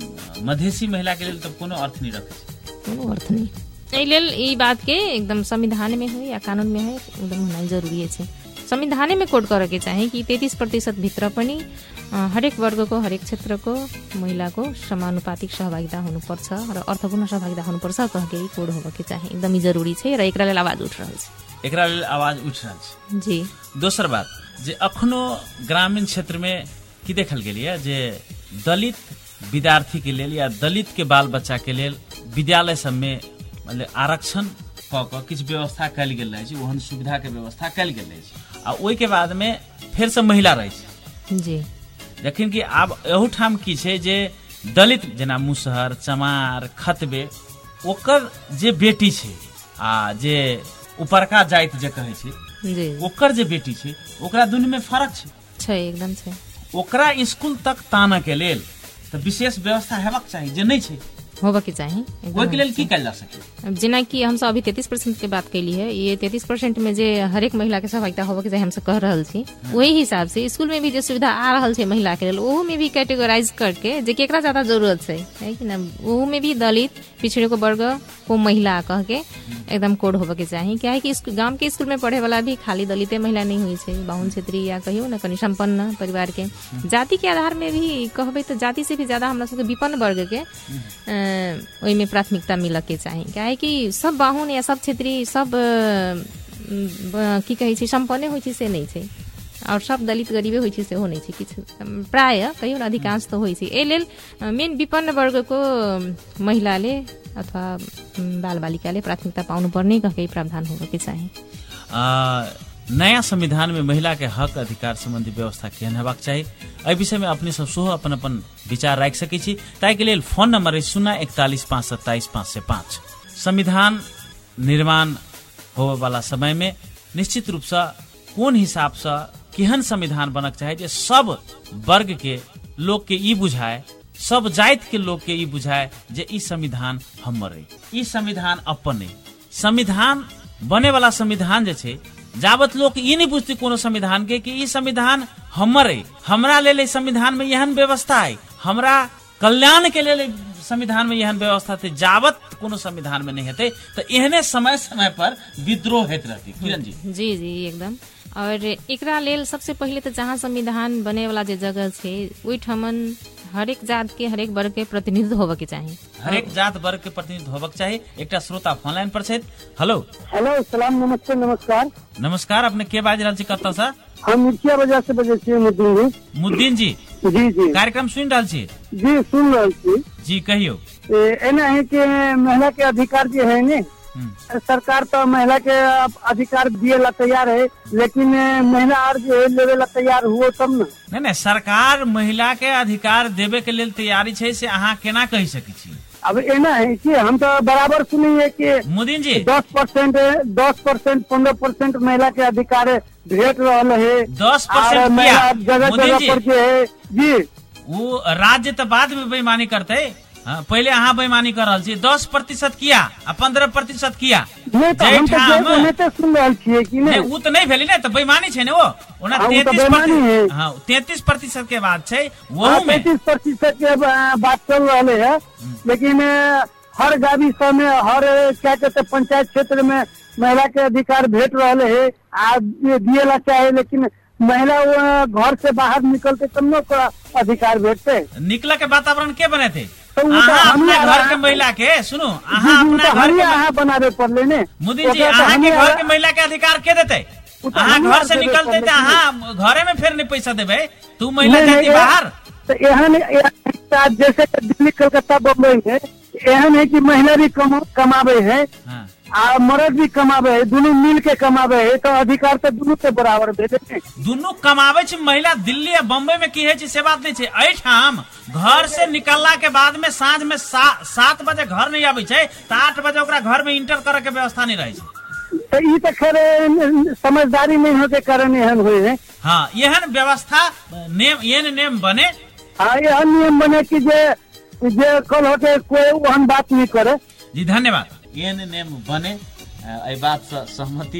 मधेसी महिला के लेल तो कोनो अर्थ नहीं रखे छै कोनो अर्थ नहीं एहि लेल ई बात के एकदम संविधान में है या कानून में है एकदम होना जरूरी है संविधान में कोड करे के चाहिए कि 33% भित्र पनि हरेक वर्ग को हरेक क्षेत्र को महिला को समानुपातिक सहभागिता हुनुपर्छ र अर्थपूर्ण सहभागिता हुनुपर्छ कह के कोड होबे के चाहिए एकदम जरूरी छै र एकरा लेल आवाज उठ रहल छै एकरा लेल आवाज उठ रहल छै जी दोसर बात जे अखनो ग्रामीण क्षेत्र में की देखल गेलिए जे दलित विद्यार्थी के लेल या दलित के बाल बच्चा के लेल विद्यालय सब में मतलब आरक्षण क किछु व्यवस्था कल गेल रहे छै ओहन सुविधा के व्यवस्था कल गेल रहे छै आ ओइ के बाद में फिर से महिला रहे छै जी लेकिन कि आब एहू ठाम की छै जे दलित जेना मुसहर चमार खतबे ओकर जे बेटी छै आ जे ऊपरका जाति जे कहै छै जी ओकर जे बेटी छै ओकरा दुनू में फर्क छै एकदम छै ओकरा स्कूल तक ताना के लेल तो विशेष व्यवस्था हेबाक चाहिए जे नहीं छै होबे के चाहिए ओहि के लेल की कल जा सके जेना कि हम सब अभी 33% के बात कैली है ये 33% में जे हरेक महिला के सहभागिता होबे के चाहिए हम सब कह रहल छी वही हिसाब से स्कूल में भी जो सुविधा आ रहल छै महिला के लेल ओहू में भी कैटेगराइज करके जे केकरा ज्यादा जरूरत छै है कि ना ओहू में भी दलित पिछड़े को वर्ग को महिला कह के एकदम कोड होबे के चाहिए क्या है कि गांव के स्कूल में पढ़े वाला भी खाली दलित महिला नहीं हुई छै बाहुन क्षेत्रीय या कहियो ना कनि संपन्न परिवार के जाति के आधार में भी कहबे तो जाति से भी ज्यादा हमरा सबके विपन्न वर्ग के ओहि में प्राथमिकता मिले के चाहिए क्या है कि सब बाहुन या सब क्षेत्रीय सब की कहै छै संपन्ने होइ छै से नहीं छै और सब दलित गरीबे होइ छै सेहो नहीं छै किछु प्राय कहियो न अधिकांश तो होइ छै एहि लेल मेन विपन्न वर्ग को महिलाले अथवा बाल बालिकाले प्राथमिकता पाउनु पर्ने कहके प्रावधान होबे के चाहिए नया संविधान में महिला के हक अधिकार संबंधी व्यवस्था केहन हेबाक चाही एहि विषय में अपने सब सेहो अपन अपन विचार राखि सकै छी ताहि के लेल फोन नंबर 04145275505 संविधान निर्माण होबे वाला समय में निश्चित रूप से कोन हिसाब से केहन संविधान बनक चाहे जे सब वर्ग के लोग के ई बुझाए सब जाति के लोग के ई बुझाए जे ई संविधान हमर है ई संविधान अपन है संविधान बने वाला संविधान जे छै जावत लोग ई नहीं बुझते कोनो संविधान के कि ई संविधान हमर है हमरा लेल संविधान में एहन व्यवस्था है हमरा कल्याण के लेल संविधान में एहन व्यवस्था थे जावत कोनो संविधान में नहीं हेते तो एहने समय समय पर विद्रोह हेत रहती किरण जी जी जी एकदम और एकरा लेल सबसे पहले तो जहाँ संविधान बने वाला जे जगह छे ओहि ठमन हरेक जात के हरेक वर्ग के प्रतिनिधित्व होबे के चाहिए, हरेक जात वर्ग के प्रतिनिधित्व होबे के चाहिए। एकटा श्रोता फोन लाइन पर छै। हेलो हेलो, सलाम, नमस्ते, नमस्कार। नमस्कार, अपने के बाज रहल छी, कतऽ से? हम मिर्चिया बाजार से बजे छी, मुद्दीन जी। मुद्दीन जी, जी जी, कार्यक्रम सुन रहल छी? जी सुन रहल छी जी, कहियो। एना है कि महिला के अधिकार जो है ने, सरकार तो महिला के अधिकार दिए ला तैयार है, लेकिन महिला और जो है लेवे ला तैयार हुआ तब न। नहीं, सरकार महिला के अधिकार देवे के लेल तैयारी छै, से अहाँ केना कहि सकै छी? अब एना है कि हम तो बराबर सुनी है कि मुदीन जी 10%, 15% महिला के अधिकार भेट रहल है। 10% महिला जगह जगह पर जो है जी, वो राज्य तो बाद में बेईमानी करते, पहले अहाँ बेईमानी कर रहल छी। 10% किया आ 15% किया, नहीं तो हम तो सुन रहल छियै कि नहीं, वो तो नहीं भेली ने, तो बेईमानी छै ने वो। 33% के बाद छै, वो 33% के बात चल रहे है। लेकिन हर गावी सब में, हर क्या कहते पंचायत क्षेत्र में महिला के अधिकार भेट रहे है, दिए ला चाहे, लेकिन महिला घर से बाहर निकलते तब न अधिकार भेटते। निकला के वातावरण के बने थे? तो अपने घर के महिला के सुनो, अहाँ अपना घर के बनावे पड़ले ने मुदीन जी, अहाँ के घर के महिला के अधिकार के देते? अहाँ घर से निकलते तो अहाँ घरे में फिर नहीं पैसा देवे, तू महिला जाती बाहर। तो एहन जैसे दिल्ली, कलकत्ता, बम्बई में एहन है कि महिला भी कमावे है आ मर्द भी कमावे है, दोनों मिल के कमावे है, तो अधिकार तो दोनों के बराबर भेटे। दोनों कमावे छै महिला। दिल्ली या बम्बई में की है से बात नहीं छै। एठाम घर से निकलला के बाद में साँझ में 7 बजे घर नहीं आवे छै, तो 8 बजे ओकरा घर में इंटर करे के व्यवस्था नहीं रहे छै। तो ये तो खैर समझदारी नहीं हो के कारण एहन हुए है। हाँ, एहन व्यवस्था नेम बने। हाँ, एहन नियम बने की जे कल होके कोई वहन बात नहीं करे। जी धन्यवाद। एहन नेम बने, एहि बात से सहमति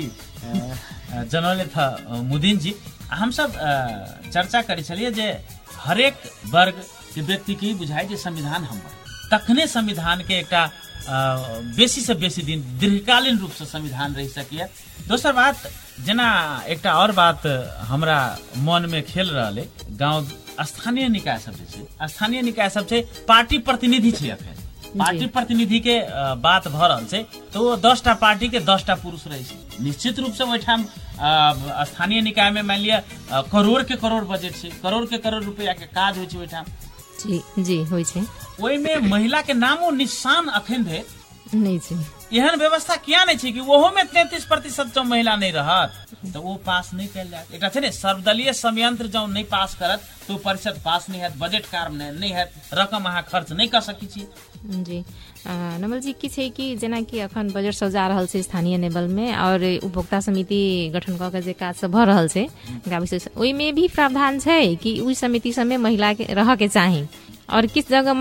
जनौले था मुदीन जी। हम सब चर्चा करै छलियै जे हरेक वर्ग के व्यक्ति के बुझाइ जे संविधान हमर, तखने संविधान के एकटा बेसी से बेसी दिन दीर्घकालीन रूप से संविधान रहि सकिए। दोसर बात, जेना एकटा और बात हमरा मन में खेल रहल है, गाँव स्थानीय निकाय सब छै, स्थानीय निकाय सब छै, पार्टी प्रतिनिधि छै। अखन पार्टी प्रतिनिधि के बात भ रहल छै, तो 10टा पार्टी के 10टा पुरुष रहे छै। निश्चित रूप से ओहिठाम स्थानीय निकाय में मान लिया करोड़ के करोड़ बजट छै, करोड़ के करोड़ रुपया के काज होइ छै ओहिठाम। जी होइ छै। ओहि में महिला के नामो निशान अखन धरि नहीं छै। एहन व्यवस्था किया नहीं छै कि ओहो में 33% जो महिला नहीं रहत तो वो पास नहीं कल जाए। एक ने सर्वदलीय संयंत्र जो नहीं पास करत तो परिषद पास नहीं है, बजट कार्य नहीं है, रकम अहाँ खर्च नहीं कर सकी छी। जी नमल जी, की छै कि जेना कि अखन बजट सब जा रहल छै स्थानीय लेवल में, और उपभोक्ता समिति गठन क के जे काज सब भ रहल छै गावी से, ओहि में भी प्रावधान छै कि उस समिति सब में महिला के रह के चाही, और किस जगह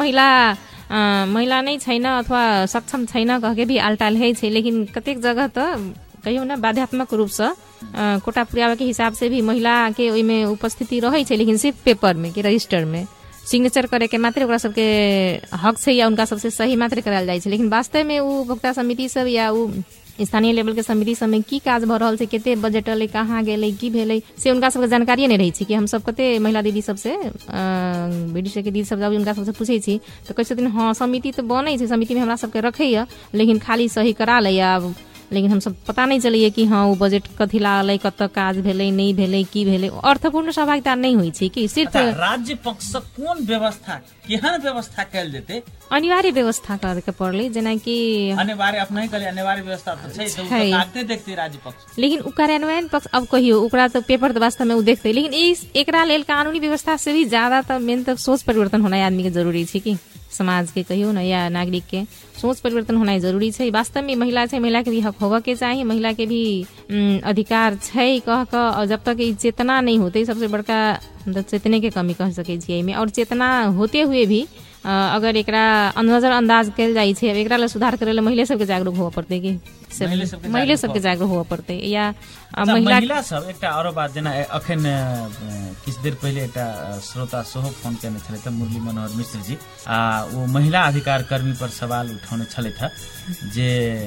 महिला नहीं छैन अथवा सक्षम छैन कह के भी आलटाल है छै। लेकिन कतेक जगह तो कहियो ना बाध्यात्मक रूप से कोटा पुर्यावे के हिसाब से भी महिला के ओहि में उपस्थिति रहे छै, लेकिन सिर्फ पेपर में के रजिस्टर में सिग्नेचर करे के मात्र ओकरा सबके हक छै या उनका सबसे सही मात्र करायल जाइ छै। लेकिन वास्तव में उ उपभोक्ता समिति सब या उ स्थानीय लेवल के समिति सब में की काज भ रहल छै, केते बजट अलै, कहाँ गेलै, की भेलै, से उनका सबके जानकारी नहीं रही छै। कि हम सब कते महिला दीदी सबसे बीडीसी के दीदी सब जब उनका सबसे पूछे छी तो कहै छथिन हाँ समिति तो बनै छै, समिति में हमरा सबके रखैया, लेकिन खाली सही करा लैया, लेकिन हम सब पता नहीं चलैया कि हाँ वो बजट कथी लागलै, कत काज भेलै, नहीं भेलै, की भेलै, अर्थपूर्ण सहभागिता नहीं होइ छै। कि सिर्फ राज्य पक्ष कोन व्यवस्था, केहन व्यवस्था कैल जेतै, अनिवार्य व्यवस्था करे के पड़लै, जेना कि अनिवार्य अपने कहले अनिवार्य व्यवस्था तो छै, तो कागते देखते राज्य पक्ष, लेकिन उ कार्यान्वयन पक्ष अब कहियो ओकरा तो पेपर तो वास्तव में उ देखते, लेकिन एकरा लेल कानूनी व्यवस्था से भी ज्यादा तो मेन तो सोच परिवर्तन होना आदमी के जरूरी छै। कि समाज के कहियो ना या नागरिक के सोच परिवर्तन होना जरूरी छै। वास्तव में महिला छै, महिला के भी हक होबे के चाहिए, महिला के भी अधिकार छै कह के, और जब तक ई चेतना नहीं होते, सबसे बड़का चेतने के कमी कह सके छियै में, और चेतना होते हुए भी अगर एकरा नजरअंदाज कल जाइ छै, एकरा ले सुधार करे ले महिला सबके जागरूक होबे पड़ते, कि महिला सबके जागरूक होबे पड़ते। या महिला सब एकटा और बात, जेना अखन किछ देर पहले एकटा श्रोता सेहो फोन केने छले मुरली मनोहर मिश्र जी, वो महिला अधिकार कर्मी पर सवाल उठौने छले जे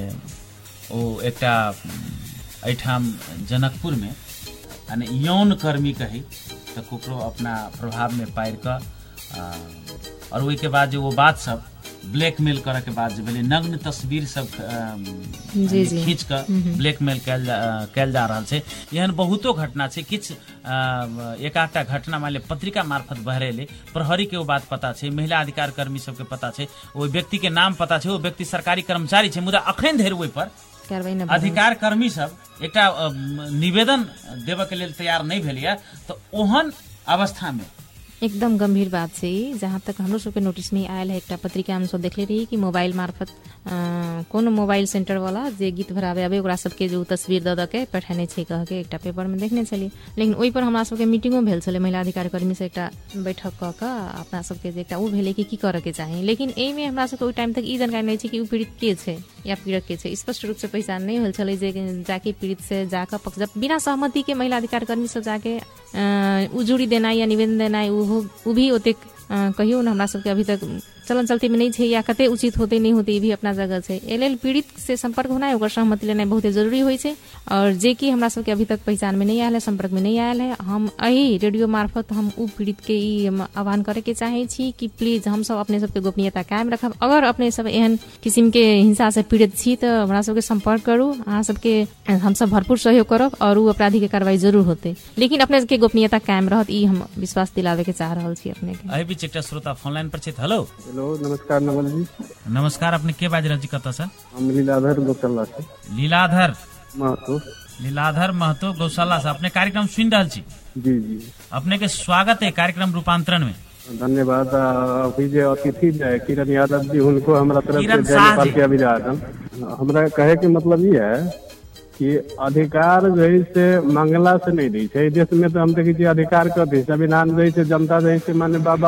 ओ एकटा एठाम जनकपुर में यौन कर्मी कही तो ककरो अपना प्रभाव में पार क और ओहि के बाद जो वो बात सब ब्लैकमेल करे के बाद जो भेलै नग्न तस्वीर सब खींच कर ब्लैकमेल कैल जा रहल छै। एहन बहुतो घटना छै। किछ एक आधटा घटना मान लिअ पत्रिका मार्फत बहरेले प्रहरी के वो बात पता छै, महिला अधिकार कर्मी सबके पता छै, ओहि व्यक्ति के नाम पता छै, ओ व्यक्ति सरकारी कर्मचारी छै, मुदा अखन धरि ओहि पर अधिकार कर्मी सब एकटा निवेदन देबऽ के लेल तैयार नहीं भेलैया। तो ओहन अवस्था में एकदम गंभीर बात छै। जहाँ तक हमरो सबके नोटिस में आयल है, एकटा पत्रिका हम सब देखले रही कि मोबाइल मार्फत कोनो मोबाइल सेंटर वाला जे गीत भरावे आवे ओकरा सबके जो तस्वीर द के पठाने छै कह के एकटा पेपर में देखने छली। लेकिन ओहि पर हमरा सबके मीटिंगो भेल छलै, महिला अधिकार कर्मी से एकटा बैठक क के अपना सबके जे एकटा ओ भेलै कि की करे के चाही। लेकिन एहि में हमरा सबके ओहि टाइम तक ई जानकारी नहीं छै कि उ पीड़ित के छै या पीड़क के छै, स्पष्ट रूप से पहचान नहीं होल छलै जे जाके पीड़ित से जाकर पक्ष बिना सहमति के महिला अधिकार कर्मी सब जाके उजुड़ी देना या निवेदन देना उ भी ओतेक कहियो न हमरा सबके अभी तक चलन चलती में नहीं है या कते उचित होते नहीं होते भी अपना जगह से। एल पीड़ित से संपर्क होना है, सहमति लेना बहुत जरूरी होय छै। और जे कि हमरा सबके अभी तक पहचान में नहीं आयल है, संपर्क में नहीं आयल है, हम यही रेडियो मार्फत हम उ पीड़ित के आह्वान करे के चाहे छी कि प्लीज हम सब अपने सबके गोपनीयता कायम रखब। अगर अपने सब एहन किस्म के हिंसा से पीड़ित छी तो हमरा सबके संपर्क करू, अहाँ सबके हम सब भरपूर सहयोग करब और उ अपराधी के कार्रवाई जरूर होते, लेकिन अपने के गोपनीयता कायम रहत, ई हम विश्वास दिलावे के चाह रहल छी अपने के। एहि बीच एकटा श्रोता फोन लाइन पर छथि। हेलो हेलो, नमस्कार नवल जी। नमस्कार, अपने के बाज रहल छी, कतऽ से? हम लीलाधर गौशाला से। लीलाधर महतो। लीलाधर महतो गौशाला से अपने कार्यक्रम सुन रहल छी? जी जी, अपने के स्वागत है कार्यक्रम रूपांतरण में। धन्यवाद। अभी जो अतिथि किरण यादव जी, उनको हमारा तरफ से जयपाल के अभिवादन। हमरा कहे के मतलब ये है कि अधिकार जैसे मंगला से नहीं दी है देश में, तो हम देखिए अधिकार कर संविधान जैसे जनता जैसे माने बाबा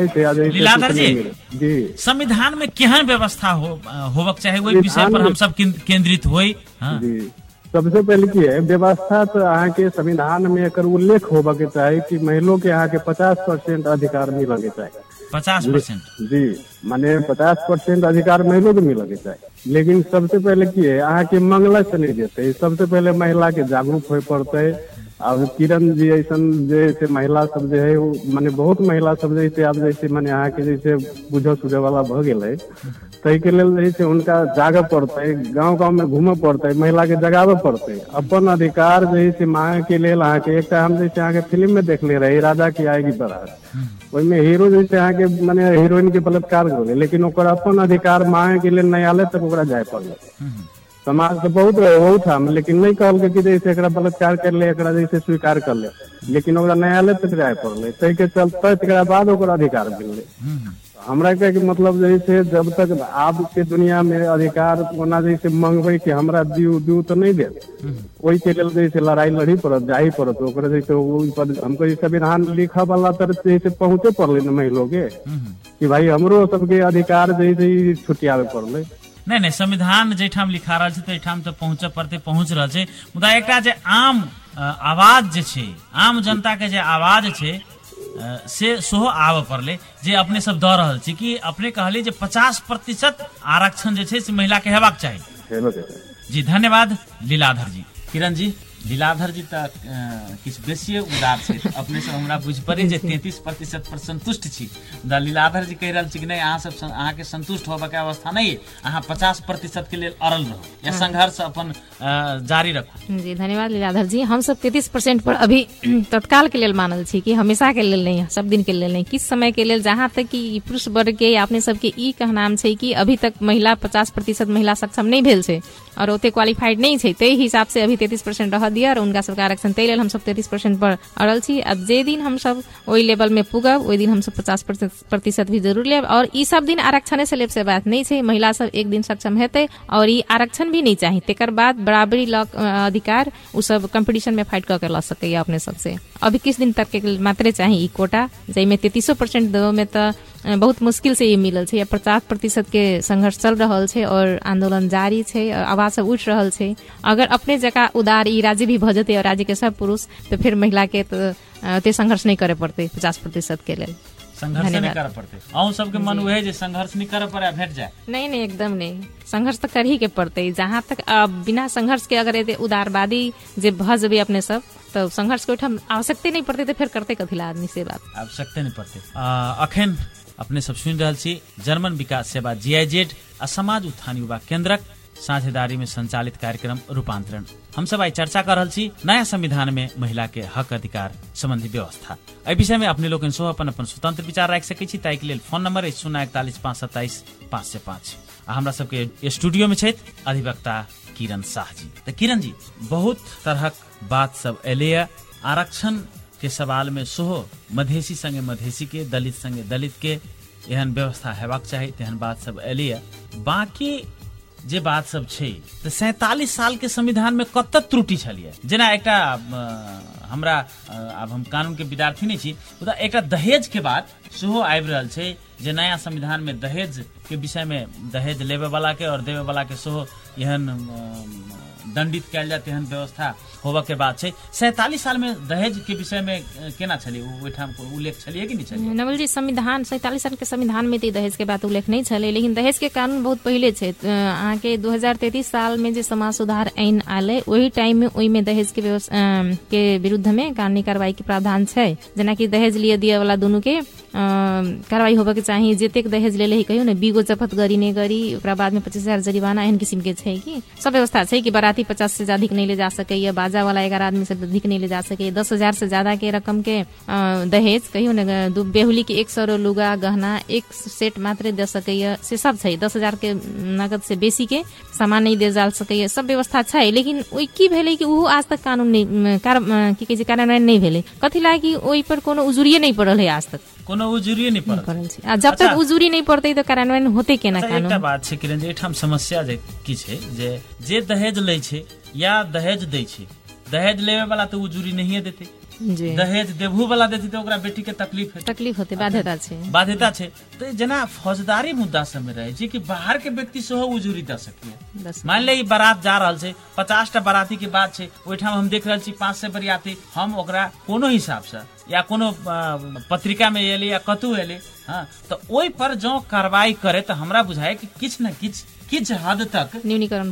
लीलाधर जी, संविधान में केहन व्यवस्था होवक चाहे वही विषय पर हम सब केंद्रित होई। जी, सबसे पहले की है व्यवस्था, तो अहाँ के संविधान में एक उल्लेख होबा के चाहे कि महिलों के अहाँ के 50% अधिकार मिले के चाहे। 50%? जी, माने 50% अधिकार महिलों को मिले के चाहे। लेकिन सबसे पहले की है अहाँ के मंगला से नहीं देते, सबसे पहले महिला के जागरूक हो पड़ते। अब किरण जी ऐसा जैसे महिला सब जो है माने बहुत महिला सब जैसे आप जैसे माने अहाँ के जैसे बुझे सुझे वाला भ गए, तै के लेल जैसे उनका जागे पड़ते, गांव गांव में घूमे पड़ते, महिला के जगावे पड़ते, अपन अधिकार जैसे मांगे के लेल। अहाँ के एक हम जैसे अहाँ के फिल्म में देख ले रहे राजा की आएगी बारात, ओहिमे हीरो जैसे अहाँ के माने हीरोइन के बलात्कार हो गए, लेकिन ओकर अपन अधिकार मांगे के लिए न्यायालय तक ओकरा जाए पड़े। समाज तो बहुत था, लेकिन नहीं कहल कि जैसे एकरा बलात्कार कर ले, एकरा जैसे स्वीकार कर ले, लेकिन ओकरा न्यायालय तक जाए पड़ले, तै के चलते एकरा बाद ओकरा अधिकार मिलले। हमरा के मतलब जैसे जब तक आप के दुनिया में अधिकार होना जैसे मंगबे कि हमरा दियो तो नहीं दे, वही के लेल जैसे लड़ाई लड़ी पड़त, जाही पड़त, ओकरा जैसे हमको संविधान लिखा वाला तरफ जैसे पहुंचे पड़ले न महिलों के कि भाई हमरो सबके अधिकार जैसे छुटियावे पड़ले। नहीं, संविधान जेठाम लिखा रहल छै तेठाम तो पहुंचे पड़ते पहुंच रहल छै, मुदा एकटा जे आम आवाज जे छै, आम जनता के जे आवाज छै से सेहो आबऽ पड़ले, जे अपने सब दऽ रहल छी कि अपने कहलिए जे 50% आरक्षण जे छै से महिला के हेबाक चाही। जी धन्यवाद लीलाधर जी। किरण जी, लीलाधर जी तक किछु बेसिए उदार छै, अपने सब हमरा बुझ पड़े जे 33% पर संतुष्ट छी, मुदा लीलाधर जी कहि रहल छी कि नहीं, अहाँ सब अहाँ के संतुष्ट होबे के अवस्था नहीं है, अहाँ 50% के लेल अड़ल रहो या संघर्ष अपन जारी रखो। जी धन्यवाद लीलाधर जी। हम सब 33% पर अभी तत्काल के लेल मानल छी कि हमेशा के लेल नहीं, सब दिन के लेल नहीं, किस समय के लेल, जहाँ तक कि पुरुष वर्ग के अपने सबके ई कहनाम छै कि अभी तक महिला 50% महिला सक्षम नहीं भेल छै और ओते क्वालिफाइड नहीं छै, तै हिसाब से अभी 33% रह दिया और उनका सबके आरक्षण तै लेल हम सब 33% पर अड़ल छी। अब जे दिन हम सब ओई लेवल में पुगब ओई दिन हम सब 50% भी जरूर लेब, और ई सब दिन आरक्षण से लेब से बात नहीं छै, महिला सब एक दिन सक्षम हेतै और ई आरक्षण भी नहीं चाही, तेकर बाद बराबरी अधिकार उ सब कंपटीशन में फाइट करके ला सकैया अपने सबसे। अभी किस दिन तक के मात्रे चाही ई कोटा, जैमे 33% देवे में तो बहुत मुश्किल से ये मिलल छै, 50% के संघर्ष चल रहल छै और आंदोलन जारी छै और आवाज सब उठ रहल छै। अगर अपने जगह उदार ई राज्य भी भ जेतै और राज्य के सब पुरुष, तो फिर महिला के तो संघर्ष नहीं करे पड़ते 50% के लेल, संघर्ष नहीं करे पड़ते। अहूँ सबके मन उहे जे संघर्ष नहीं करे पड़े भेट जाए? नहीं, एकदम नहीं, संघर्ष तो कर ही के पड़ते। जहाँ तक बिना संघर्ष के अगर उदारवादी जे भ जेबे अपने सब, तो संघर्ष के आवश्यकता नहीं पड़ते, तो फिर करते कथी ला आदमी से बात, आवश्यकता नहीं पड़ते। अखन अपने सब सुनि रहल छी जर्मन विकास सेवा GIZ आ समाज उत्थान युवा केन्द्रक साझेदारी में संचालित कार्यक्रम रूपांतरण। हम सब आई चर्चा कर रहल छी नया संविधान में महिला के हक अधिकार संबंधी व्यवस्था। एहि विषय में अपने लोग अपन स्वतंत्र विचार राखि सकै छी। ताहि के लेल फोन नंबर 041-527-505। हमरा सबके स्टूडियो में छथि अधिवक्ता किरण शाह जी। तो किरण जी, बहुत तरहक बात सब एले आरक्षण के सवाल में सोहो मधेसी संगे मधेसी के, दलित संगे दलित के एहन व्यवस्था हेबाक चाही, तेहन बात सब एले। बाकी जे बात सब छै तो 47 साल के संविधान में कत त्रुटि छलिए। जेना एकटा हमरा अब हम कानून के विद्यार्थी नहीं छी, तो एकटा दहेज के बात सेहो आबि रहल छै जे नया संविधान में दहेज के विषय में दहेज लेवे वाला के और देवे वाला के सेहो एहन दंडित कयल जाए तेहन व्यवस्था होबे के बात छै। 47 साल में दहेज के विषय में केना छलिए, ओहिठाम उल्लेख छलिए कि नहीं छलिए? नवल जी, संविधान 47 साल के संविधान में दहेज के बात उल्लेख नहीं छले, लेकिन दहेज के कानून बहुत पहले छै। अहाँ के 2033 साल में जे समाज सुधार आइन आले वही टाइम में ओहि में दहेज के के विरुद्ध में कानूनी कार्रवाई के प्रावधान छै। जेना कि दहेज लिए दिए वाला दोनों के कार्रवाई होबे के चाहिए। जतेक दहेज ले ही कहियो ने बीगो जफत गरी नहीं गरी, ओकरा बाद में 25,000 जरिमाना एहन किस्म के छै कि सब व्यवस्था छै कि बाराती 50 से ज्यादा नहीं ले जा सके, बाजा वाला 11 आदमी से अधिक नहीं ले जा सके, 10,000 से ज्यादा के रकम के दहेज कहियो ने बेहुली के 100 लुगा गहना एक सेट मात्र दे सके से सब छै। 10,000 के नगद से बेसी के सामान नहीं दे जा सके, सब व्यवस्था छै। लेकिन ओइ की भेले कि उ आज तक कानून नहीं कार्यान्वयन नहीं भेले। कथी लागी ओइ पर कोनो उजुरिये नहीं पड़ल है, आज तक कोनो उजुरिये नहीं पड़ल छै। जब तक उजुरी नहीं पड़ते तो कार्यान्वयन होते केना कानून? एकटा बात छै किरण जी, एठाम समस्या की छै जे दहेज लै छै या दहेज दै छै, दहेज लेवे वाला तो उजुरी नहीं देते, दहेज देबू वाला देते तो ओकरा बेटी के तकलीफ होते, बाध्यता छै। तो जना फौजदारी मुद्दा सब में रहे छै कि बाहर के व्यक्ति सेहो उजुरी द सकिए। मान ले बारात जा रहल छै, 50 टा बाराती के बात छै, ओहिठाम हम देख रहल छी 500 बरियाती, हम ओकरा कोनो हिसाब से या कोनो पत्रिका में एले या कतौ एले, हाँ, तो ओहि पर जो कार्रवाई करे तो हमरा बुझाए कि किछ न किछ हद तक न्यूनीकरण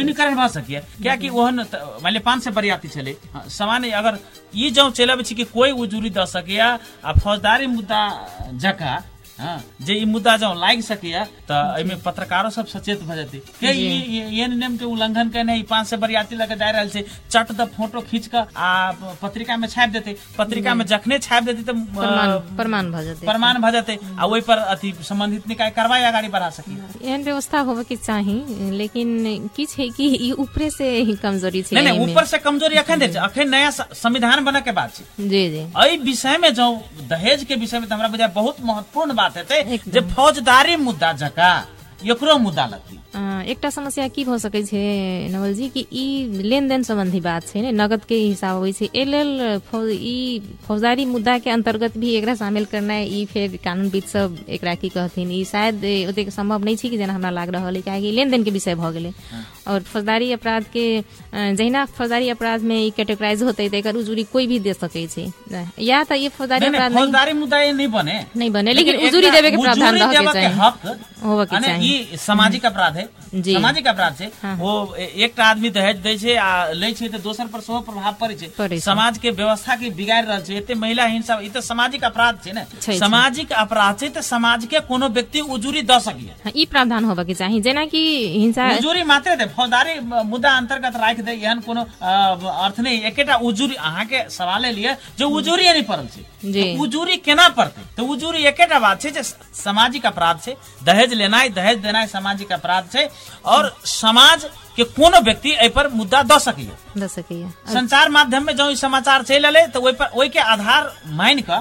भ सकिए। क्या कि ओहन मान ले 500 बरियाती चले, सामान्य अगर ई जो चलब छी कि कोई उजुरी द सके आ फौजदारी मुद्दा जका, हाँ, जे ई मुद्दा जो लाग सके तो एमे पत्रकारों सब सचेत भ जेते के ये नियम के उल्लंघन करने 500 बरियाती लगे जा रहल छै, चट द फोटो खींच के आ पत्रिका में छाप देते, पत्रिका में जखने छाप देते तो प्रमाण भ जेते आ ओइ पर अति संबंधित निकाय कार्रवाई आगाड़ी बढ़ा सके। एहन व्यवस्था होवे के चाही, लेकिन की छै कि ई ऊपर से ही कमजोरी छै। नहीं ऊपर से कमजोरी अखन नया संविधान बने के बाद छै। जी एहि विषय में जो दहेज के विषय में हमरा बुझाय बहुत महत्वपूर्ण बात हेतै जे फौजदारी मुद्दा जका एकरो मुद्दा लगती। एकटा समस्या की भ सकै छै नवल जी कि ई लेनदेन संबंधी बात छै ने, नगद के हिसाब होय छै, ए लेल ई फौजदारी मुद्दा के अंतर्गत भी एकरा शामिल करना ई फेर कानूनविद सब एकरा की कहथिन, ई शायद ओते संभव नहीं छै कि जेना हमरा लाग रहल है, काहे लेनदेन के विषय भ गेलै। और फौजदारी अपराध के जहिना फौजदारी अपराध में ई कैटेगराइज होते तो एकर उजुरी कोई भी दे सकै छै, या त ये फौजदारी अपराध फौजदारी मुद्दा नहीं बने, लेकिन उजुरी देवे के प्रावधान रहे के चाहिए, होवे के चाहिए। ई सामाजिक अपराध है, सामाजिक अपराध छै। वो एक आदमी दहेज दै छै आ लै छै तो दोसर पर सेहो प्रभाव पड़ै छै, समाज के व्यवस्था के बिगाड़ रहल छै। एते महिला हिंसा ई तो सामाजिक अपराध छै ने, सामाजिक अपराध छै तो समाज के कोनो व्यक्ति उजुरी द सकिए, ई प्रावधान होवे के चाहिए। जेना कि हिंसा उजुरी मात्र दे, फौजदारी मुद्दा अंतर्गत राख दे, एहन कोनो अर्थ नहीं। एकेटा उजुरी अहाँ के सवाल लिए जो उजुरी नहीं पड़ल छै, उजुरी केना पड़ते? तो उजुरी एकेटा बात छै जे सामाजिक अपराध छै, दहेज लेनाइ दहेज देनाइ सामाजिक अपराध छै और समाज के कोनो व्यक्ति एहि पर मुद्दा द सकिए। संचार माध्यम में जो समाचार चल रहे तो ओहि के आधार मान के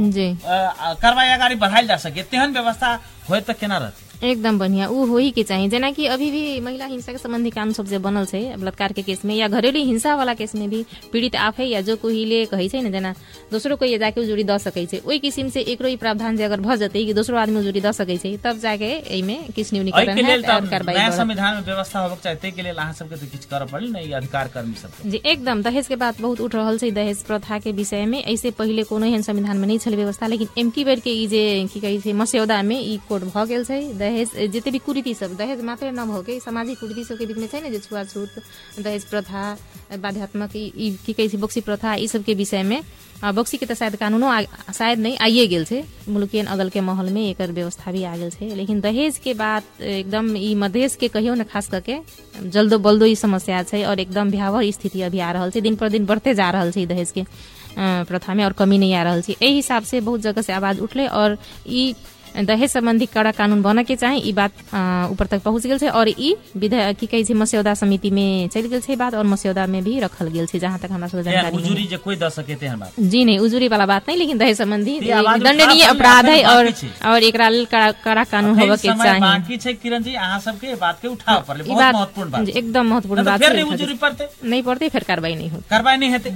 कार्रवाई आगाड़ी बढ़ायल जा सके, तेहन व्यवस्था होय तो केना रहत? एकदम बढ़िया ऊ हो ही के चाहिए। जेना कि अभी भी महिला हिंसा के संबंधी कानून सब जे बनल छै बलात्कार के केस में या घरेलू हिंसा वाला केस में भी पीड़ित आफे या जो कोहिले कहै छै ने, जेना दोसरो कोई जाके उजुरी द सकै छै, ओहि किसिम से एकरो ई प्रावधान जे अगर भ जते कि दोसरो आदमी उजुरी द सकै छै, तब जाके एहि में किछ न्यूनीकरण है और कार्रवाई नया संविधान में व्यवस्था होबक चाहिए। तै के लेल अहाँ सबके त किछ करऽ पड़ल नै, ई अधिकार कर्मी सबके। जी एकदम दहेज के बात बहुत उठ रहल छै, दहेज प्रथा के विषय में ऐसे पहिले कोनो एहन संविधान में नहीं छल व्यवस्था, लेकिन एमकी बेर के ई जे की कहै छै मस्यौदा में ई कोड भ गेल छै, दहेज जते भी कुरीति सब दहेज मात्र न भके सामाजिक कुरीति सबके बीच में छै ने जे छुआछूत दहेज प्रथा बाध्यात्मक ई की कहै छै बक्सी प्रथा ई सब के विषय में बक्सी के त शायद कानूनो शायद नहीं आइए गेल छै मुल्कियन अगल के माहौल में एकर व्यवस्था भी आ गेल छै लेकिन दहेज के बात एकदम ई मधेश के कहियो न खास करके जल्दो बल्दो ई समस्या छै और एकदम भयावह स्थिति अभी आ रहल छै दिन पर दिन बढ़ते जा रहल छै दहेज के प्रथा में और कमी नहीं आ रहल छै एही हिसाब से बहुत जगह से आवाज उठले और ई दहेज संबंधी कड़ा कानून बने के चाही ई बात ऊपर तक पहुंच गेल छै और ई विधेयक की कहै छै मस्यौदा समिति में चल गेल छै बात और मस्यौदा में भी रखल गेल छै जहां तक हमरा सब जानकारी है उजूरी जे कोई द सके ते बात जी नहीं उजूरी वाला बात नहीं लेकिन दहेज संबंधी दंडनीय अपराध है और एकरा लेल कड़ा कानून होबे के चाही बाकी छै किरण जी अहाँ सब के बात के उठाव परले बहुत महत्वपूर्ण बात एकदम महत्वपूर्ण बात है उजूरी पड़ते नहीं पड़ते फिर कार्रवाई नहीं हेते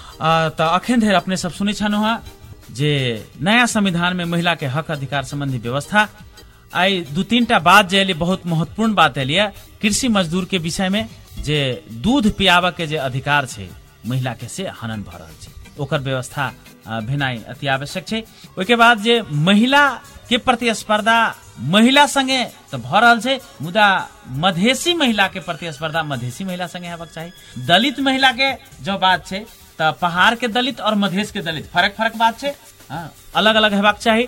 त अखन धरि अपने सब सुनै छनु हा जे नया संविधान में महिला के हक अधिकार संबंधी व्यवस्था आई 2-3टा बात जे बहुत महत्वपूर्ण बात एलिए कृषि मजदूर के विषय में जे दूध पियाबा के जे अधिकार छै महिला के से हनन भ रहल छै ओकर व्यवस्था भेनाई अति आवश्यक छै ओके बाद जे महिला के प्रतिस्पर्धा महिला संगे तो भ रहल छै मुदा मधेसी महिला के प्रतिस्पर्धा मधेसी महिला संगे हेबाक चाही दलित महिला के जो बात छै त पहाड़ के दलित और मधेश के दलित फरक बात छै अलग अलग हेबाक चाही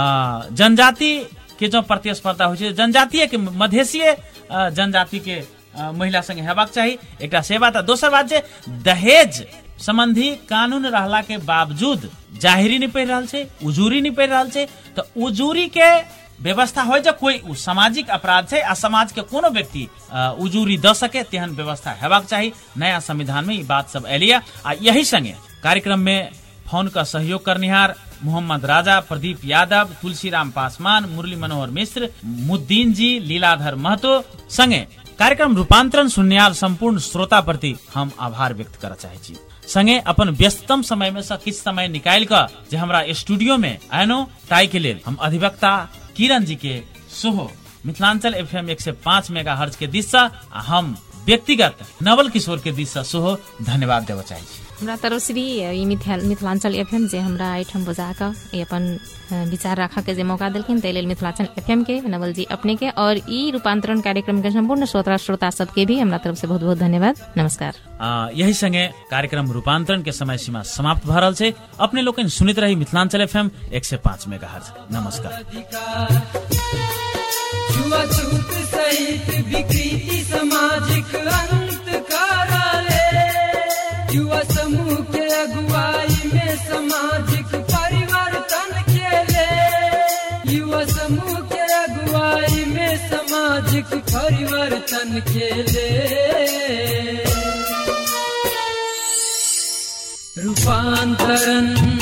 जनजाति के जो प्रतिस्पर्धा होइ छै जनजातीय के मधेसीय जनजाति के महिला संगे हेबाक चाही एकटा से बात दोसर बात जे दहेज संबंधी कानून रहला के बावजूद जाहिरी नहीं पड़ रहल छै उजूरी नहीं पड़ रहल छै तो उजूरी के व्यवस्था हो जे कोई सामाजिक अपराध छै आ समाज के कोनो व्यक्ति उजूरी द सके तेहन व्यवस्था हेबाक चाही नया संविधान में ई बात सब एलिया आ यही संगे कार्यक्रम में फोन का सहयोग करनिहार मोहम्मद राजा प्रदीप यादव तुलसीराम पासवान मुरली मनोहर मिश्र मुद्दीन जी लीलाधर महतो संगे कार्यक्रम रूपांतरण सुननिहार संपूर्ण श्रोता प्रति हम आभार व्यक्त करना चाहे छी संगे अपन व्यस्ततम समय में से किछ समय निकाल कर जे हमरा स्टूडियो में आनो ताई के लेल हम अधिवक्ता किरण जी के सोहो मिथिलांचल FM 105 मेगाहर्ट्ज के दिस से हम व्यक्तिगत नवल किशोर के दिस से सोहो धन्यवाद देव चाहे छी हमरा तरफ से भी मिथिलांचल FM जे हमरा एठम बजा के अपन विचार रखा के जे मौका देलखिन तै लेल मिथिलांचल FM के नवल जी अपने के और ई रूपांतरण कार्यक्रम के संपूर्ण श्रोता सबके भी हमरा तरफ से बहुत बहुत धन्यवाद नमस्कार यही संगे कार्यक्रम रूपांतरण के समय सीमा समाप्त भ रहल छै अपने लोकन सुनित रही मिथिलांचल FM 105 मेगाहर्ट्ज नमस्कार छुआछूत सहित विकृति सामाजिक अंत कराले युवा समूह के अगुवाई में सामाजिक परिवर्तन के लिए युवा समूह के अगुवाई में सामाजिक परिवर्तन के लिए रूपांतरण